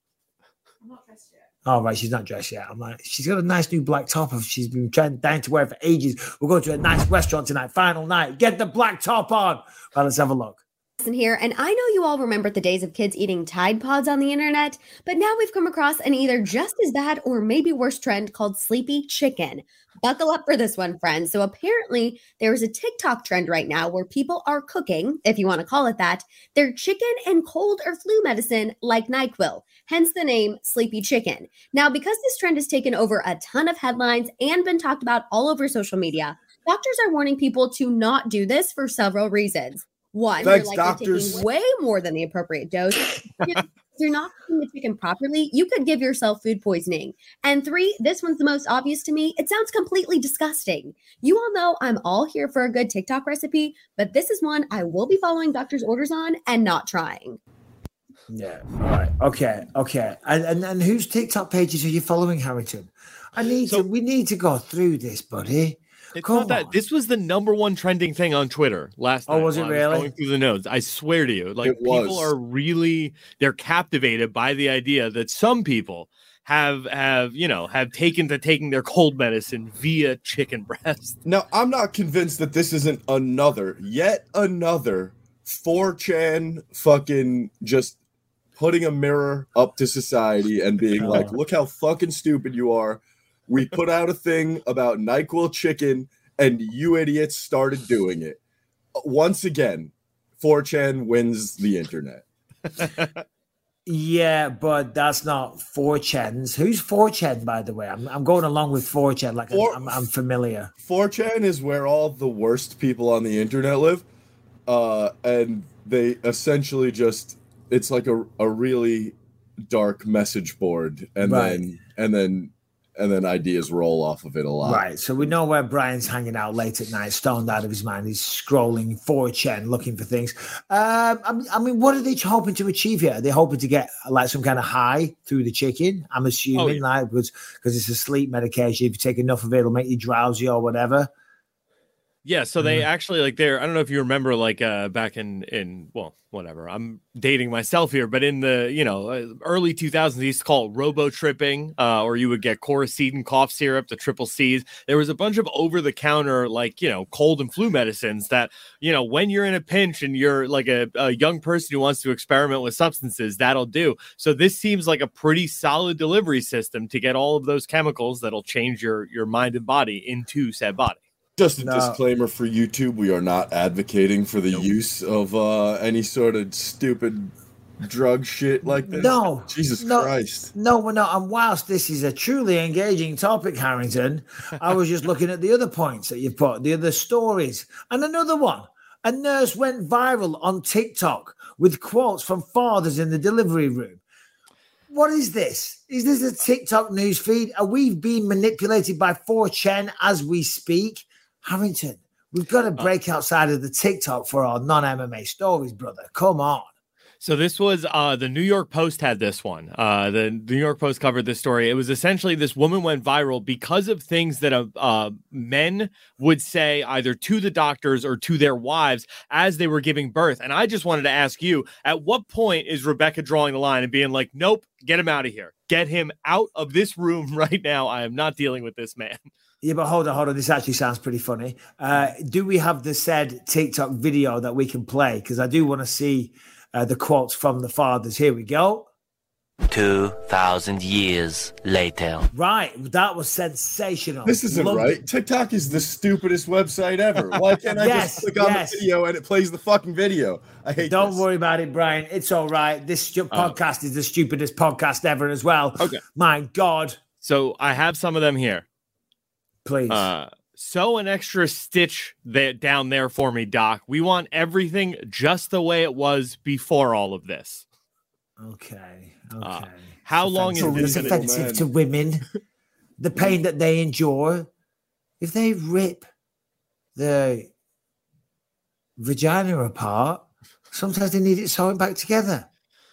Oh, right. She's not dressed yet. I'm like, she's got a nice new black top. She's been trying dying to wear it for ages. We're going to a nice restaurant tonight. Final night. Get the black top on. Well, let's have a look. Here, and I know you all remember the days of kids eating Tide Pods on the internet, but now we've come across an either just as bad or maybe worse trend called sleepy chicken. Buckle up for this one, friends. So apparently there's a TikTok trend right now where people are cooking, if you want to call it that, their chicken and cold or flu medicine like NyQuil, hence the name sleepy chicken. Now, because this trend has taken over a ton of headlines and been talked about all over social media, doctors are warning people to not do this for several reasons. One, Thanks, you're likely doctors. taking way more than the appropriate dose. If you're not cooking the chicken properly, you could give yourself food poisoning. And three, this one's the most obvious to me. It sounds completely disgusting. You all know I'm all here for a good TikTok recipe, but this is one I will be following doctor's orders on and not trying. Yeah. All right. Okay. Okay. And and, and whose TikTok pages are you following, Harrington? I need So- to. We need to go through this, buddy. it's Come not that. on. This was the number one trending thing on Twitter last Oh, night. was it while I really? Going through the notes, I swear to you, like It people was. are really they're captivated by the idea that some people have have you know have taken to taking their cold medicine via chicken breast. Now, I'm not convinced that this isn't another, yet another four chan fucking just putting a mirror up to society and being like, look how fucking stupid you are. We put out a thing about NyQuil chicken and you idiots started doing it. Once again, four chan wins the internet. Yeah, but that's not four chans. Who's four chan, by the way? I'm, I'm going along with four chan. Like Four- I'm, I'm familiar. four chan is where all the worst people on the internet live. Uh, and they essentially just, it's like a, a really dark message board. And Right. then, and then, and then ideas roll off of it a lot. Right. So we know where Brian's hanging out late at night, stoned out of his mind. He's scrolling four chan, looking for things. Um, I mean, I mean, what are they hoping to achieve here? Are they hoping to get like some kind of high through the chicken? I'm assuming, Oh, yeah. like, because because it's a sleep medication. If you take enough of it, it'll make you drowsy or whatever. Yeah, so they actually like they're I don't know if you remember like uh back in in well whatever I'm dating myself here, but in the you know uh, early two thousands they used to call it robo tripping, uh, or you would get Coricidin cough syrup, the triple C's. There was a bunch of over the counter like you know cold and flu medicines that you know when you're in a pinch and you're like a, a young person who wants to experiment with substances, that'll do. So this seems like a pretty solid delivery system to get all of those chemicals that'll change your your mind and body into said body. Just a No. disclaimer for YouTube: we are not advocating for the use of uh, any sort of stupid drug shit like this. No, Jesus no, Christ. No, we're not. And whilst this is a truly engaging topic, Harrington, I was just looking at the other points that you've put, the other stories. And another one, a nurse went viral on TikTok with quotes from fathers in the delivery room. What is this? Is this a TikTok news feed? Are we being manipulated by four chan as we speak? Harrington, we've got to break outside of the TikTok for our non-M M A stories, brother. Come on. So this was uh, the New York Post had this one. Uh, the New York Post covered this story. It was essentially this woman went viral because of things that uh, uh, men would say either to the doctors or to their wives as they were giving birth. And I just wanted to ask you, at what point is Rebecca drawing the line and being like, nope, get him out of here. Get him out of this room right now. I am not dealing with this man. Yeah, but hold on, hold on. This actually sounds pretty funny. Uh, do we have the said TikTok video that we can play? Because I do want to see uh, the quotes from the fathers. Here we go. Two thousand years later. Right, that was sensational. This isn't Loved right. it. TikTok is the stupidest website ever. Why can't I Yes, just click on yes. the video and it plays the fucking video? I hate Don't this. worry about it, Brian. It's all right. This stu- Uh, podcast is the stupidest podcast ever as well. Okay. My God. So I have some of them here. Please. Uh, sew an extra stitch that down there for me, Doc. We want everything just the way it was before all of this. Okay. Okay. Uh, how long is It's this? offensive, gonna- it's offensive to women. The pain that they endure. If they rip the vagina apart, sometimes they need it sewing back together.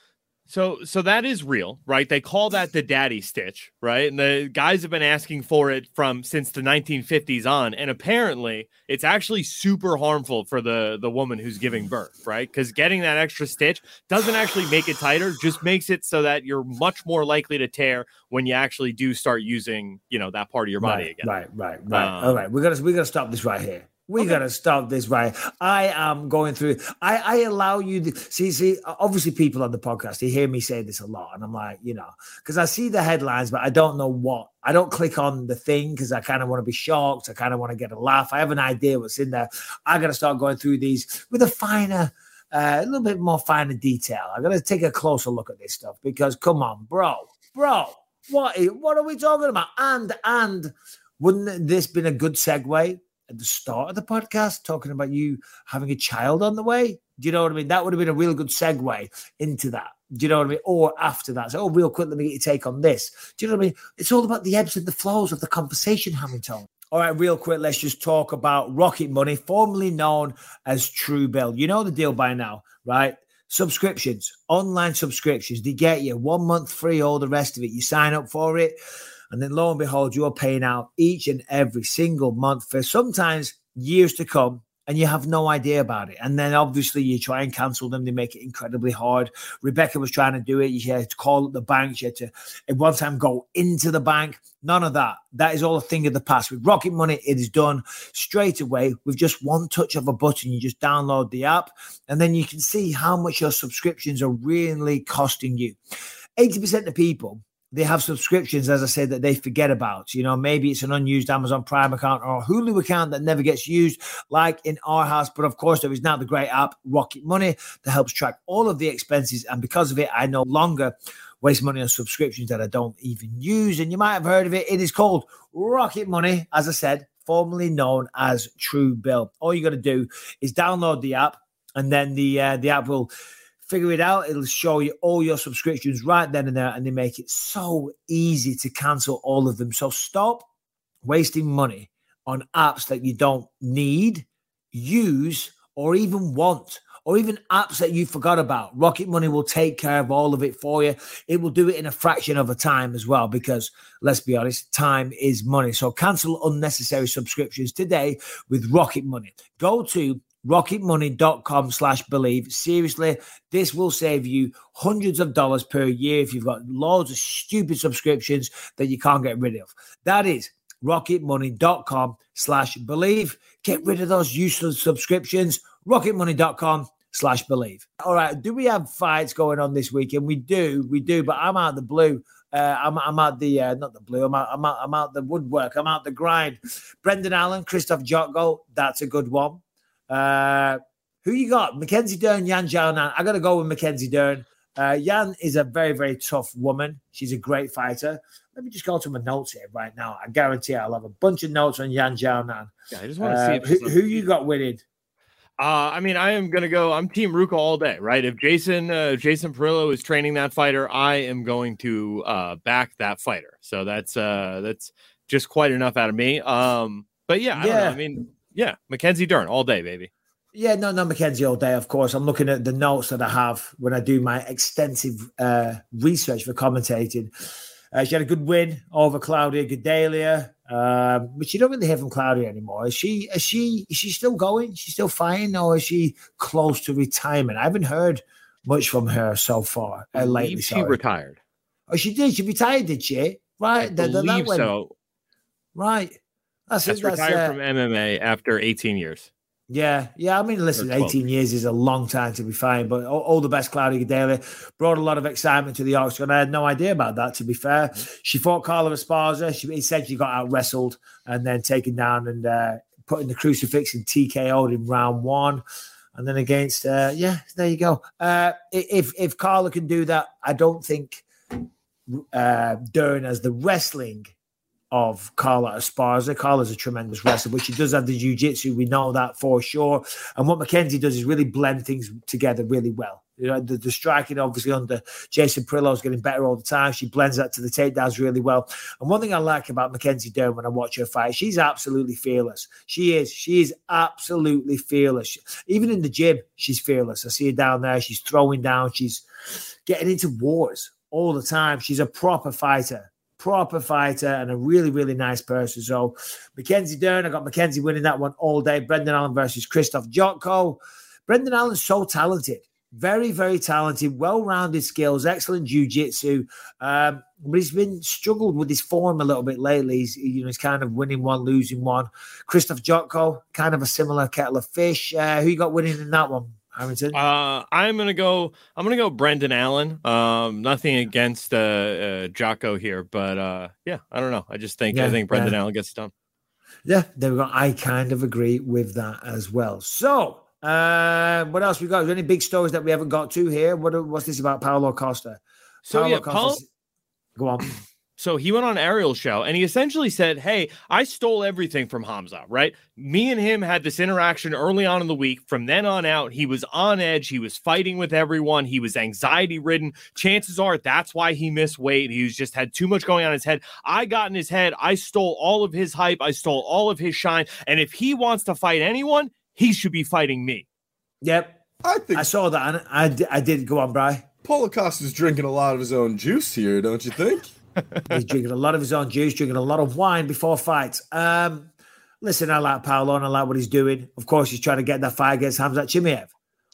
So, so that is real, right? They call that the daddy stitch, right? And the guys have been asking for it from since the nineteen fifties on, and apparently, it's actually super harmful for the the woman who's giving birth, right? Because getting that extra stitch doesn't actually make it tighter; just makes it so that you're much more likely to tear when you actually do start using, you know, that part of your body right, again. Right, right, right. Um, All right, we're gonna we're gonna stop this right here. We gotta stop this right. I am going through. I, I allow you to see. See, obviously, people on the podcast they hear me say this a lot, and I'm like, you know, because I see the headlines, but I don't know what. I don't click on the thing because I kind of want to be shocked. I kind of want to get a laugh. I have an idea what's in there. I gotta start going through these with a finer, uh, a little bit more finer detail. I gotta take a closer look at this stuff because, come on, bro, bro, what what are we talking about? And and wouldn't this been a good segue at the start of the podcast, talking about you having a child on the way? Do you know what I mean? That would have been a real good segue into that. Do you know what I mean? Or after that. So, oh, real quick, let me get your take on this. Do you know what I mean? It's all about the ebbs and the flows of the conversation, Hamilton. All right, real quick, let's just talk about Rocket Money, formerly known as Truebill. You know the deal by now, right? Subscriptions, online subscriptions, they get you one month free, all the rest of it. You sign up for it. And then lo and behold, you're paying out each and every single month for sometimes years to come, and you have no idea about it. And then obviously you try and cancel them. They make it incredibly hard. Rebecca was trying to do it. You had to call up the bank. You had to at one time go into the bank. None of that. That is all a thing of the past. With Rocket Money, it is done straight away with just one touch of a button. You just download the app, and then you can see how much your subscriptions are really costing you. eighty percent of people, they have subscriptions, as I said, that they forget about. You know, maybe it's an unused Amazon Prime account or a Hulu account that never gets used, like in our house. But of course, there is now the great app, Rocket Money, that helps track all of the expenses. And because of it, I no longer waste money on subscriptions that I don't even use. And you might have heard of it. It is called Rocket Money, as I said, formerly known as Truebill. All you got to do is download the app, and then the uh, the app will figure it out. It'll show you all your subscriptions right then and there, and they make it so easy to cancel all of them. So stop wasting money on apps that you don't need, use, or even want. or even apps that you forgot about, Rocket Money will take care of all of it for you. It will do it in a fraction of a time as well, because let's be honest, time is money. So cancel unnecessary subscriptions today with Rocket Money. Go to rocketmoney.com slash believe. Seriously, this will save you hundreds of dollars per year if you've got loads of stupid subscriptions that you can't get rid of. That is rocketmoney.com slash believe. Get rid of those useless subscriptions. rocketmoney.com slash believe. All right. Do we have fights going on this weekend? We do. We do. But I'm out the blue. Uh, I'm, I'm out the, uh, not the blue. I'm out, I'm out, I'm out the woodwork. I'm out the grind. Brendan Allen, Christoph Jotko. That's a good one. Uh, who you got? Mackenzie Dern, Yan Xiaonan. I got to go with Mackenzie Dern. Uh, Yan is a very, very tough woman. She's a great fighter. Let me just go to my notes here right now. I guarantee I'll have a bunch of notes on Yan Xiaonan. Yeah, I just want to uh, see if who, who you got winning. Uh, I mean, I am going to go. I'm Team Ruka all day, right? If Jason uh, Jason Perillo is training that fighter, I am going to uh, back that fighter. So that's uh, that's just quite enough out of me. Um, but yeah, I, yeah. Don't know. I mean, yeah, Mackenzie Dern all day, baby. Yeah, no, no, Mackenzie all day, of course. I'm looking at the notes that I have when I do my extensive uh, research for commentating. Uh, she had a good win over Claudia Gadelha, um, but she don't really hear from Claudia anymore. Is she? Is she? Is she still going? Is she still fighting, or is she close to retirement? I haven't heard much from her so far. Uh, lately, she sorry. retired. Oh, she did. She retired, did she? Right. I the, the, believe that so. Right. That's, that's, that's retired uh, from M M A after eighteen years. Yeah, yeah. I mean, listen, eighteen years is a long time to be fine, but all, all the best, Claudia Gadelha. Brought a lot of excitement to the octagon. I had no idea about that, to be fair. She fought Carla Esparza. She essentially got out wrestled and then taken down and uh, put in the crucifix and T K O'd in round one. And then against, uh, yeah, there you go. Uh, if if Carla can do that, I don't think uh, Dern has the wrestling of Carla Esparza. Carla's a tremendous wrestler, but she does have the jiu-jitsu. We know that for sure. And what Mackenzie does is really blend things together really well. You know, the, the striking, obviously, under Jason Perillo is getting better all the time. She blends that to the takedowns really well. And one thing I like about Mackenzie Dern when I watch her fight, she's absolutely fearless. She is. She is absolutely fearless. Even in the gym, she's fearless. I see her down there. She's throwing down. She's getting into wars all the time. She's a proper fighter. Proper fighter and a really, really nice person. So Mackenzie Dern, I got Mackenzie winning that one all day. Brendan Allen versus Christoph Jotko. Brendan Allen's so talented. Very, very talented, well-rounded skills, excellent jiu-jitsu. Um, but he's been struggled with his form a little bit lately. He's, you know, he's kind of winning one, losing one. Christoph Jotko, kind of a similar kettle of fish. Uh, who you got winning in that one? Harrington? Uh, I'm gonna go. I'm gonna go Brendan Allen. Um, nothing against uh, uh Jotko here, but uh, yeah, I don't know. I just think yeah, I think Brendan yeah. Allen gets it done. Yeah, there we go. I kind of agree with that as well. So, uh, what else we got? Is there any big stories that we haven't got to here? What what's this about Paulo Costa? So Paulo yeah, Costa's... Paul. Go on. So he went on Ariel's show and he essentially said, hey, I stole everything from Hamza, right? Me and him had this interaction early on in the week. From then on out, he was on edge. He was fighting with everyone. He was anxiety ridden. Chances are that's why he missed weight. He was just had too much going on in his head. I got in his head. I stole all of his hype. I stole all of his shine. And if he wants to fight anyone, he should be fighting me. Yep. I think I saw that. And I, I did. Go on, Bri. Paulo Costa's drinking a lot of his own juice here, don't you think? He's drinking a lot of his own juice, drinking a lot of wine before fights. Um, listen, I like Paulo and I like what he's doing. Of course, he's trying to get that fight against Khamzat Chimaev.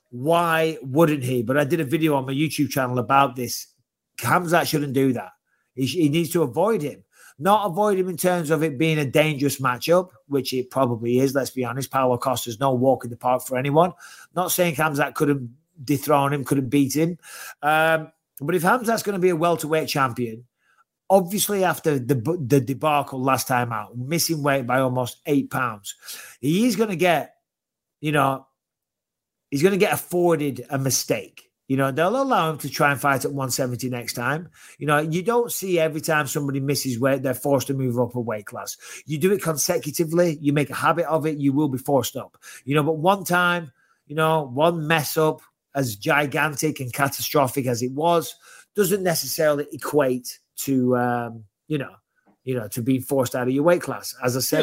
Why wouldn't he? But I did a video on my YouTube channel about this. Khamzat shouldn't do that. He, he needs to avoid him. Not avoid him in terms of it being a dangerous matchup, which it probably is, let's be honest. Paulo Costa's no walk in the park for anyone. Not saying Khamzat couldn't dethrone him, couldn't beat him. Um, but if Khamzat's going to be a welterweight champion, obviously, after the the debacle last time out, missing weight by almost eight pounds, he is going to get, you know, he's going to get afforded a mistake. You know, they'll allow him to try and fight at one seventy next time. You know, you don't see every time somebody misses weight, they're forced to move up a weight class. You do it consecutively, you make a habit of it, you will be forced up. You know, but one time, you know, one mess up, as gigantic and catastrophic as it was, doesn't necessarily equate to um, you know, you know, to being forced out of your weight class. As I said, yeah, let,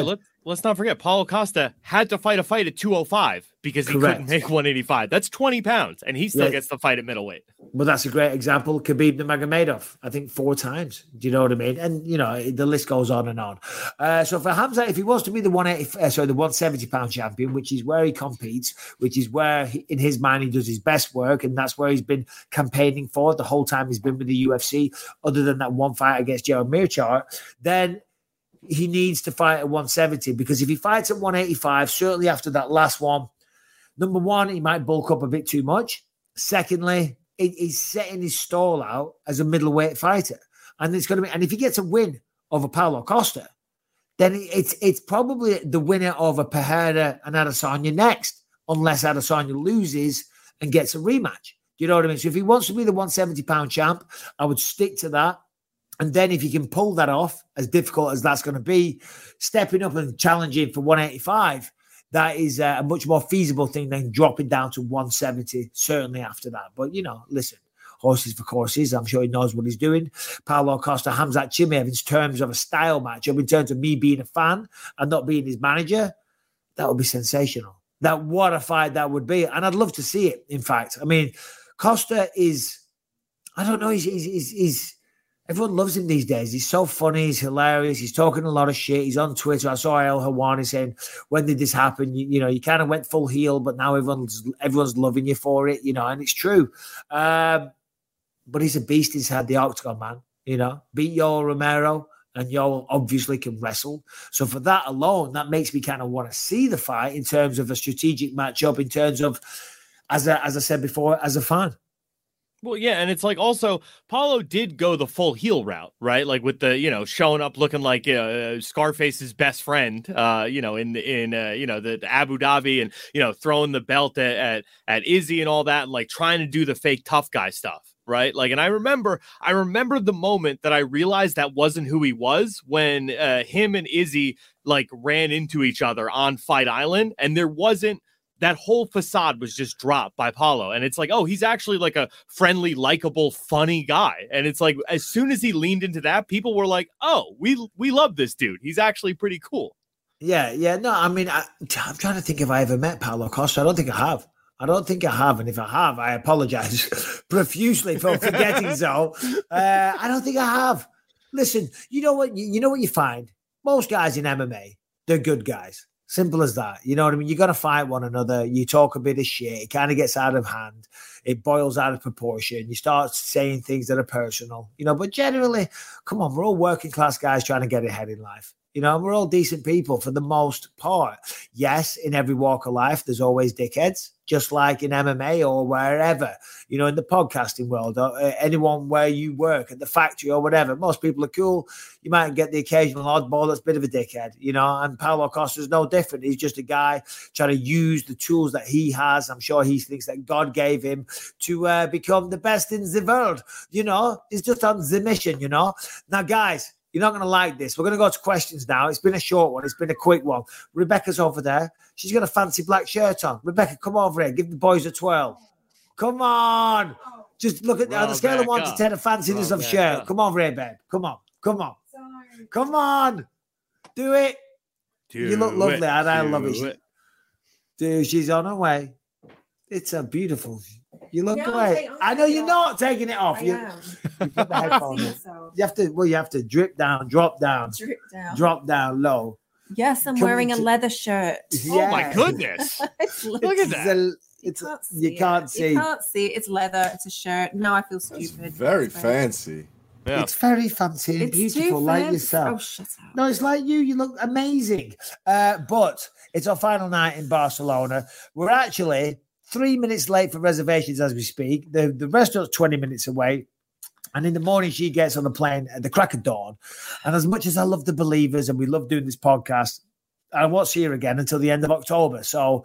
let's not forget, Paulo Costa had to fight a fight at two oh five because he Correct. couldn't make one eighty-five. That's twenty pounds, and he still Yeah. gets the fight at middleweight. Well, that's a great example. Khabib Nurmagomedov, I think four times. Do you know what I mean? And you know the list goes on and on. Uh, so for Hamza, if he wants to be the one eighty, uh, sorry, the one seventy pound champion, which is where he competes, which is where he, in his mind he does his best work, and that's where he's been campaigning for the whole time he's been with the U F C, other than that one fight against Gerald Meerschaert, then he needs to fight at one seventy, because if he fights at one eighty-five, certainly after that last one, number one, he might bulk up a bit too much. Secondly, he- he's setting his stall out as a middleweight fighter, and it's going to be. And if he gets a win over Paulo Costa, then it- it's it's probably the winner over Pereira and Adesanya next, unless Adesanya loses and gets a rematch. Do you know what I mean? So if he wants to be the one seventy pound champ, I would stick to that. And then if you can pull that off, as difficult as that's going to be, stepping up and challenging for one eighty-five, that is a much more feasible thing than dropping down to one seventy, certainly after that. But, you know, listen, horses for courses. I'm sure he knows what he's doing. Paulo Costa, Khamzat Chimaev, in terms of a style matchup, in terms of me being a fan and not being his manager, that would be sensational. That what a fight that would be. And I'd love to see it, in fact. I mean, Costa is, I don't know, he's, he's, he's, he's everyone loves him these days. He's so funny. He's hilarious. He's talking a lot of shit. He's on Twitter. I saw El Hawani saying, when did this happen? You, you know, you kind of went full heel, but now everyone's everyone's loving you for it, you know, and it's true. Um, but he's a beast inside the octagon, man. You know, beat Yoel Romero, and Yoel obviously can wrestle. So for that alone, that makes me kind of want to see the fight in terms of a strategic matchup, in terms of, as a, as I said before, as a fan. Well, yeah, and it's like also Paulo did go the full heel route, right? Like with the, you know, showing up looking like uh, Scarface's best friend, uh, you know, in in uh, you know the, the Abu Dhabi, and you know throwing the belt at, at at Izzy and all that, and like trying to do the fake tough guy stuff, right? Like, and I remember, I remember the moment that I realized that wasn't who he was, when uh, him and Izzy like ran into each other on Fight Island, and there wasn't. That whole facade was just dropped by Paulo. And it's like, oh, he's actually like a friendly, likable, funny guy. And it's like, as soon as he leaned into that, people were like, oh, we we love this dude. He's actually pretty cool. Yeah, yeah. No, I mean, I, I'm trying to think if I ever met Paulo Costa. I don't think I have. I don't think I have. And if I have, I apologize profusely for forgetting so. Uh, I don't think I have. Listen, you know what? You, you know what you find? Most guys in M M A, they're good guys. Simple as that. You know what I mean? You're going to fight one another. You talk a bit of shit. It kind of gets out of hand. It boils out of proportion. You start saying things that are personal, you know, but generally, come on, we're all working class guys trying to get ahead in life. You know, we're all decent people for the most part. Yes, in every walk of life, there's always dickheads, just like in M M A or wherever, you know, in the podcasting world, or uh, anyone where you work at the factory or whatever. Most people are cool. You might get the occasional oddball that's a bit of a dickhead, you know, and Paulo Costa is no different. He's just a guy trying to use the tools that he has. I'm sure he thinks that God gave him to uh, become the best in the world. You know, he's just on the mission, you know. Now, guys, you're not going to like this. We're going to go to questions now. It's been a short one. It's been a quick one. Rebecca's over there. She's got a fancy black shirt on. Rebecca, come over here. Give the boys a twirl. Come on. Just look at on the scale of one to ten, the fanciness of shirt. Come over here, babe. Come on. Come on. Sorry. Come on. Do it. Do you look lovely. It. And I love it. it. Dude, she's on her way. It's a beautiful. You look yeah, great. I know you're not taking it off. I you, am. You put the headphone in. So. You have to. Well, you have to drip down, drop down, drip down, drop down low. Yes, I'm Come wearing a leather shirt. Yeah. Oh my goodness! Look at that. A, it's you can't, you can't see. You can't see. It's leather. It's a shirt. No, I feel stupid. It's very it's fancy. Yeah. It's very fancy and it's beautiful, like yourself. Oh, shut up. No, it's like you. You look amazing. Uh, but it's our final night in Barcelona. We're actually three minutes late for reservations as we speak. The, the restaurant's twenty minutes away. And in the morning, she gets on the plane at the crack of dawn. And as much as I love the Believers and we love doing this podcast, I won't see her again until the end of October. So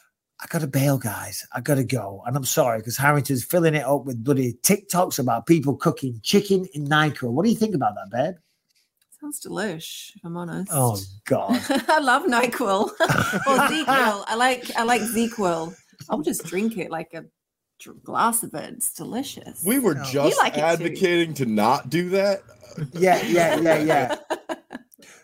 I got to bail, guys. I got to go. And I'm sorry, because Harrington's filling it up with bloody TikToks about people cooking chicken in NyQuil. What do you think about that, babe? Sounds delish, if I'm honest. Oh, God. I love NyQuil. Or ZzzQuil. I like, I like ZzzQuil. I'll just drink it like a glass of it. It's delicious. We were just like advocating to not do that. Yeah, yeah, yeah, yeah.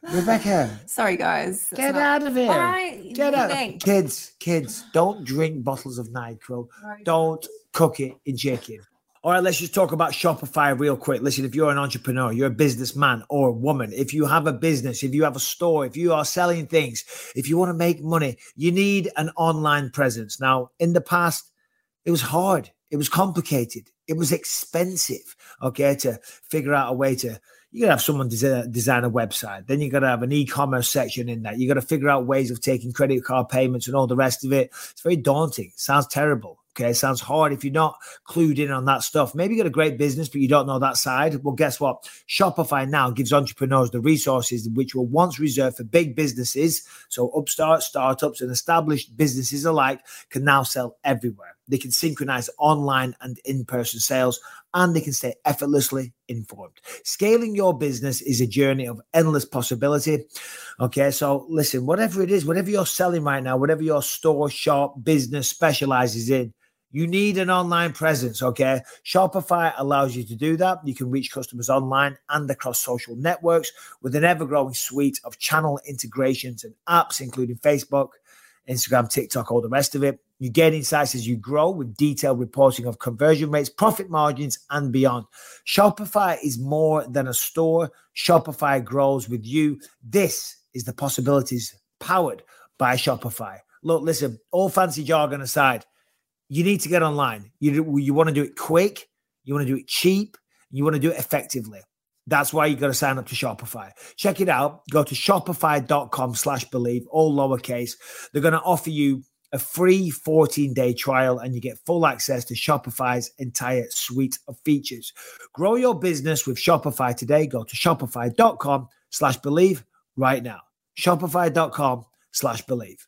Rebecca. Sorry, guys. Get It's out of here. All right. Get out. Thanks. Kids, kids, don't drink bottles of NyQuil. Don't cook it in chicken. All right, let's just talk about Shopify real quick. Listen, if you're an entrepreneur, you're a businessman or a woman, if you have a business, if you have a store, if you are selling things, if you want to make money, you need an online presence. Now, in the past, it was hard. It was complicated. It was expensive, okay, to figure out a way to, you got to have someone design, design a website. Then you got to have an e-commerce section in that. You got to figure out ways of taking credit card payments and all the rest of it. It's very daunting. It sounds terrible. Okay, it sounds hard if you're not clued in on that stuff. Maybe you got a great business, but you don't know that side. Well, guess what? Shopify now gives entrepreneurs the resources which were once reserved for big businesses. So upstarts, startups, and established businesses alike can now sell everywhere. They can synchronize online and in-person sales, and they can stay effortlessly informed. Scaling your business is a journey of endless possibility. Okay, so listen, whatever it is, whatever you're selling right now, whatever your store, shop, business specializes in, you need an online presence, okay? Shopify allows you to do that. You can reach customers online and across social networks with an ever-growing suite of channel integrations and apps, including Facebook, Instagram, TikTok, all the rest of it. You gain insights as you grow with detailed reporting of conversion rates, profit margins, and beyond. Shopify is more than a store. Shopify grows with you. This is the possibilities powered by Shopify. Look, listen, all fancy jargon aside, you need to get online. You, you want to do it quick. You want to do it cheap. You want to do it effectively. That's why you got to sign up to Shopify. Check it out. Go to shopify.com slash believe, all lowercase. They're going to offer you a free fourteen-day trial, and you get full access to Shopify's entire suite of features. Grow your business with Shopify today. Go to shopify.com slash believe right now. Shopify.com slash believe.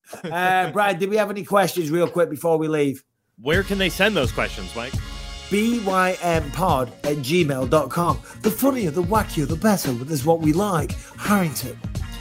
Uh, Brian, did we have any questions real quick before we leave? Where can they send those questions, Mike? B Y M pod at gmail dot com. The funnier, the wackier, the better. But that's what we like. Harrington.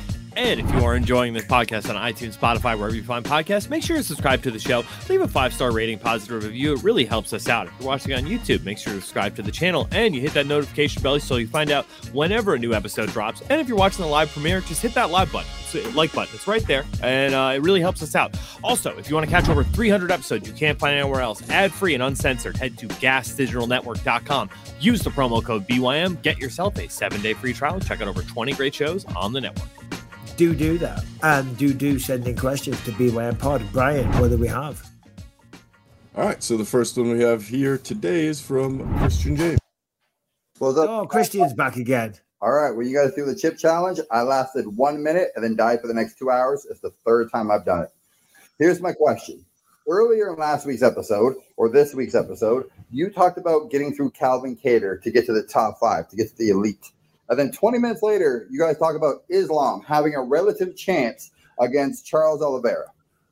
And if you are enjoying this podcast on iTunes, Spotify, wherever you find podcasts, make sure to subscribe to the show. Leave a five-star rating, positive review. It really helps us out. If you're watching on YouTube, make sure to subscribe to the channel and you hit that notification bell so you find out whenever a new episode drops. And if you're watching the live premiere, just hit that live button. It's like button. It's right there. And uh, it really helps us out. Also, if you want to catch over three hundred episodes you can't find anywhere else, ad-free and uncensored, head to gas digital network dot com. Use the promo code B Y M. Get yourself a seven-day free trial. Check out over twenty great shows on the network. Do do that. And do do send in questions to B Y M Pod. Brian, what do we have? All right, so the first one we have here today is from Christian James. Well, oh, Christian's back again. All right, well, you guys do the chip challenge. I lasted one minute and then died for the next two hours. It's the third time I've done it. Here's my question. Earlier in last week's episode, or this week's episode, you talked about getting through Calvin Kattar to get to the top five, to get to the elite. And then twenty minutes later, you guys talk about Islam having a relative chance against Charles Oliveira.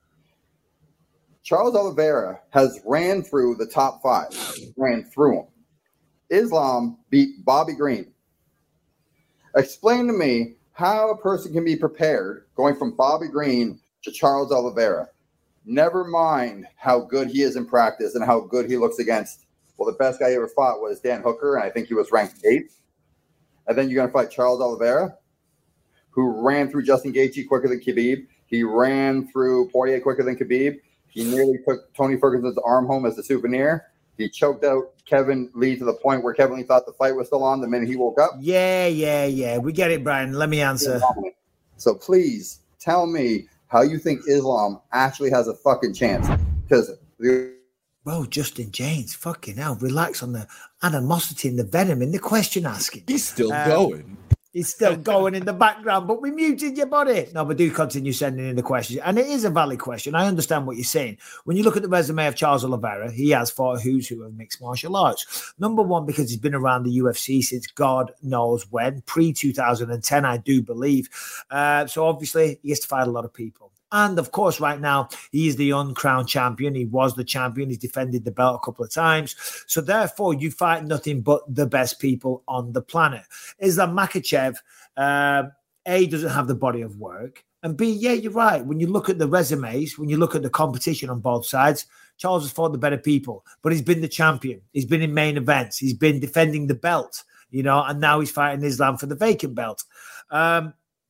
Charles Oliveira has ran through the top five, ran through them. Islam beat Bobby Green. Explain to me how a person can be prepared going from Bobby Green to Charles Oliveira. Never mind how good he is in practice and how good he looks against. Well, the best guy he ever fought was Dan Hooker, and I think he was ranked eighth. And then you're going to fight Charles Oliveira, who ran through Justin Gaethje quicker than Khabib. He ran through Poirier quicker than Khabib. He nearly took Tony Ferguson's arm home as a souvenir. He choked out Kevin Lee to the point where Kevin Lee thought the fight was still on the minute he woke up. Yeah, yeah, yeah. We get it, Brian. Let me answer. So please tell me how you think Islam actually has a fucking chance. Because the Bro, Justin James, fucking hell, relax on the animosity and the venom in the question asking. He's still um, going. He's still going in the background, but we muted your body. No, but do continue sending in the questions. And it is a valid question. I understand what you're saying. When you look at the resume of Charles Oliveira, he has fought who's who of mixed martial arts. Number one, because he's been around the U F C since God knows when, pre two thousand ten, I do believe. Uh, so obviously, he has to fight a lot of people. And of course, right now, he is the uncrowned champion. He was the champion. He's defended the belt a couple of times. So therefore, you fight nothing but the best people on the planet. Islam Makhachev, uh, A, doesn't have the body of work. And B, yeah, you're right. When you look at the resumes, when you look at the competition on both sides, Charles has fought the better people. But he's been the champion. He's been in main events. He's been defending the belt, you know, and now he's fighting Islam for the vacant belt. Um,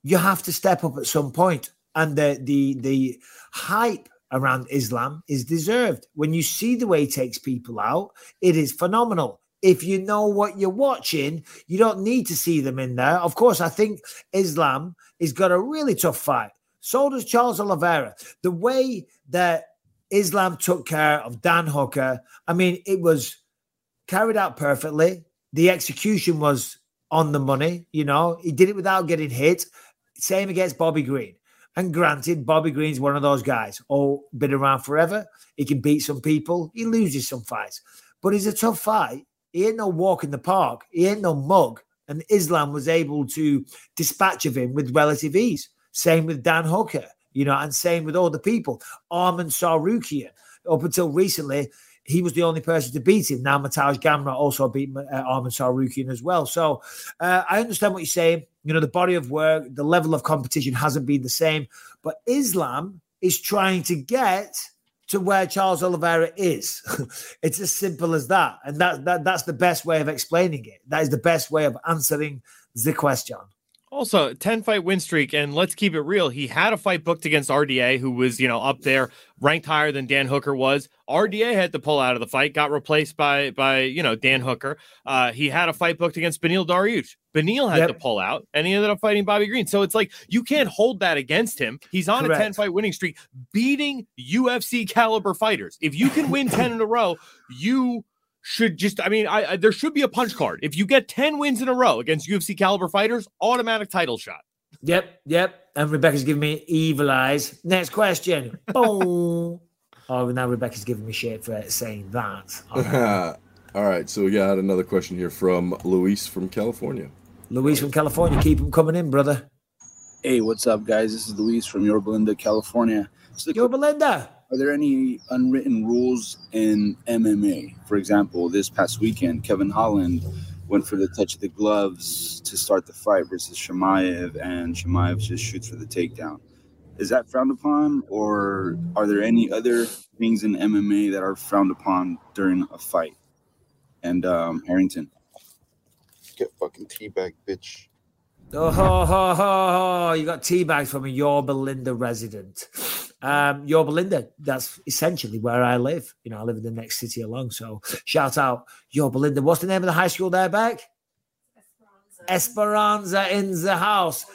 you have to step up at some point. And the the the hype around Islam is deserved. When you see the way he takes people out, it is phenomenal. If you know what you're watching, you don't need to see them in there. Of course, I think Islam has got a really tough fight. So does Charles Oliveira. The way that Islam took care of Dan Hooker, I mean, it was carried out perfectly. The execution was on the money. You know, he did it without getting hit. Same against Bobby Green. And granted, Bobby Green's one of those guys. Oh, been around forever. He can beat some people. He loses some fights. But it's a tough fight. He ain't no walk in the park. He ain't no mug. And Islam was able to dispatch of him with relative ease. Same with Dan Hooker, you know, and same with all the people. Arman Sarukian, up until recently, he was the only person to beat him. Now Mateusz Gamrot also beat uh, Arman Sarukian as well. So uh, I understand what you're saying. You know, the body of work, the level of competition hasn't been the same. But Islam is trying to get to where Charles Oliveira is. It's as simple as that. And that, that that's the best way of explaining it. That is the best way of answering the question. Also, ten-fight win streak, and let's keep it real. He had a fight booked against R D A, who was, you know, up there, ranked higher than Dan Hooker was. R D A had to pull out of the fight, got replaced by, by you know, Dan Hooker. Uh, he had a fight booked against Beneil Dariush. Beneil had yep. to pull out, and he ended up fighting Bobby Green. So it's like, you can't hold that against him. He's on Correct. a ten-fight winning streak, beating U F C caliber fighters. If you can win ten in a row, you should just, I mean, I, I there should be a punch card. If you get ten wins in a row against U F C caliber fighters, automatic title shot. Yep, yep. And Rebecca's giving me evil eyes. Next question. Boom. Oh, now Rebecca's giving me shit for saying that. All right. All right, so we got another question here from Luis from California. Luis from California, keep them coming in, brother. Hey, what's up, guys? This is Luis from Yorba Linda, California. So Yorba Linda. Are there any unwritten rules in M M A? For example, this past weekend, Kevin Holland went for the touch of the gloves to start the fight versus Chimaev, and Chimaev just shoots for the takedown. Is that frowned upon, or are there any other things in M M A that are frowned upon during a fight? And um, Harrington. Get fucking teabag, bitch. Oh, ho, ho, ho, ho. You got teabagged from a Yorba Linda resident. Um, Yorba Linda, that's essentially where I live. You know, I live in the next city along. So shout out Yorba Linda. What's the name of the high school there, Beck? Esperanza. Esperanza in the house.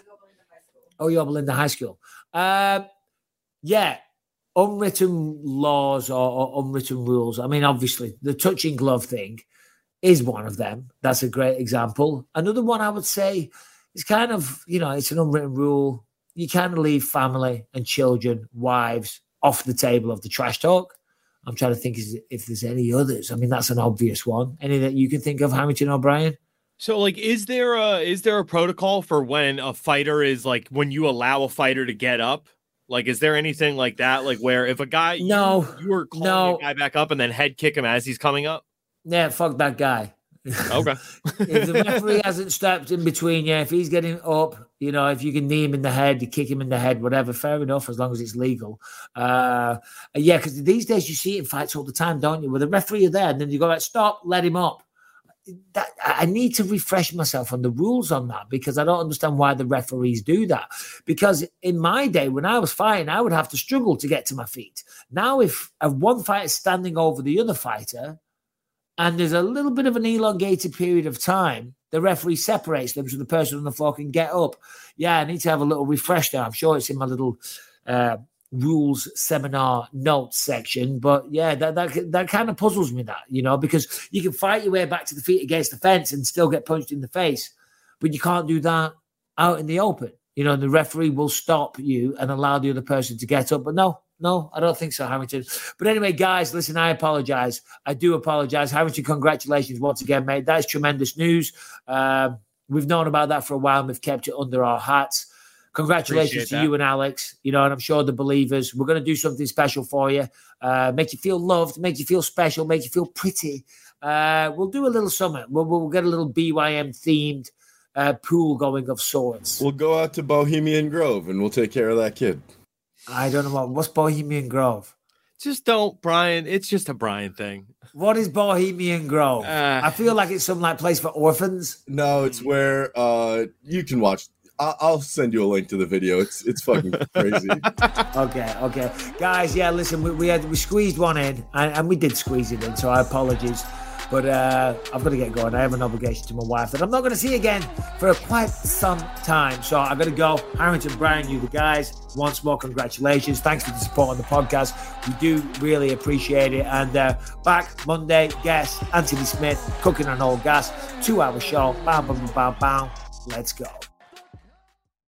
Oh, Yorba Linda High School. Um, yeah, unwritten laws or, or unwritten rules. I mean, obviously, the touching glove thing is one of them. That's a great example. Another one I would say is kind of, you know, it's an unwritten rule. You kind of leave family and children, wives off the table of the trash talk. I'm trying to think if there's any others. I mean, that's an obvious one. Any that you can think of, Hamilton O'Brien? So, like, is there a is there a protocol for when a fighter is like when you allow a fighter to get up? Like, is there anything like that? Like, where if a guy no you, you were calling no. a guy back up and then head kick him as he's coming up? Yeah, fuck that guy. Okay. If the referee hasn't stepped in between you, if he's getting up, you know, if you can knee him in the head, you kick him in the head, whatever, fair enough, as long as it's legal. Uh, yeah, because these days you see it in fights all the time, don't you? Where the referee are there, and then you go like, stop, let him up. That, I need to refresh myself on the rules on that because I don't understand why the referees do that. Because in my day, when I was fighting, I would have to struggle to get to my feet. Now, if one fighter is standing over the other fighter, and there's a little bit of an elongated period of time, the referee separates them so the person on the floor can get up. Yeah, I need to have a little refresh there. I'm sure it's in my little uh, rules seminar notes section. But yeah, that, that that kind of puzzles me, that, you know, because you can fight your way back to the feet against the fence and still get punched in the face. But you can't do that out in the open. You know, the referee will stop you and allow the other person to get up. But no, no, I don't think so, Harrington. But anyway, guys, listen, I apologize. I do apologize. Harrington, congratulations once again, mate. That is tremendous news. Um, we've known about that for a while and we've kept it under our hats. Congratulations Appreciate to that. You and Alex. You know, and I'm sure the believers, we're going to do something special for you. Uh, make you feel loved, make you feel special, make you feel pretty. Uh, we'll do a little something. We'll, we'll get a little B Y M themed uh, pool going of sorts. We'll go out to Bohemian Grove and we'll take care of that kid. I don't know what what's Bohemian Grove. Just don't, Brian. It's just a Brian thing. What is Bohemian Grove? Uh, I feel like it's some like place for orphans. No, it's where uh, you can watch. I- I'll send you a link to the video. It's it's fucking crazy. Okay, okay, guys. Yeah, listen, we we, had, we squeezed one in, and, and we did squeeze it in. So I apologies, but uh, I've got to get going. I have an obligation to my wife that I'm not going to see again for quite some time. So I've got to go. Harrington, Brian, you the guys. Once more, congratulations. Thanks for the support on the podcast. We do really appreciate it. And uh, back Monday, guest Anthony Smith, Cooking on Old Gas, two-hour show. Bam, bam, bam, bam. Let's go.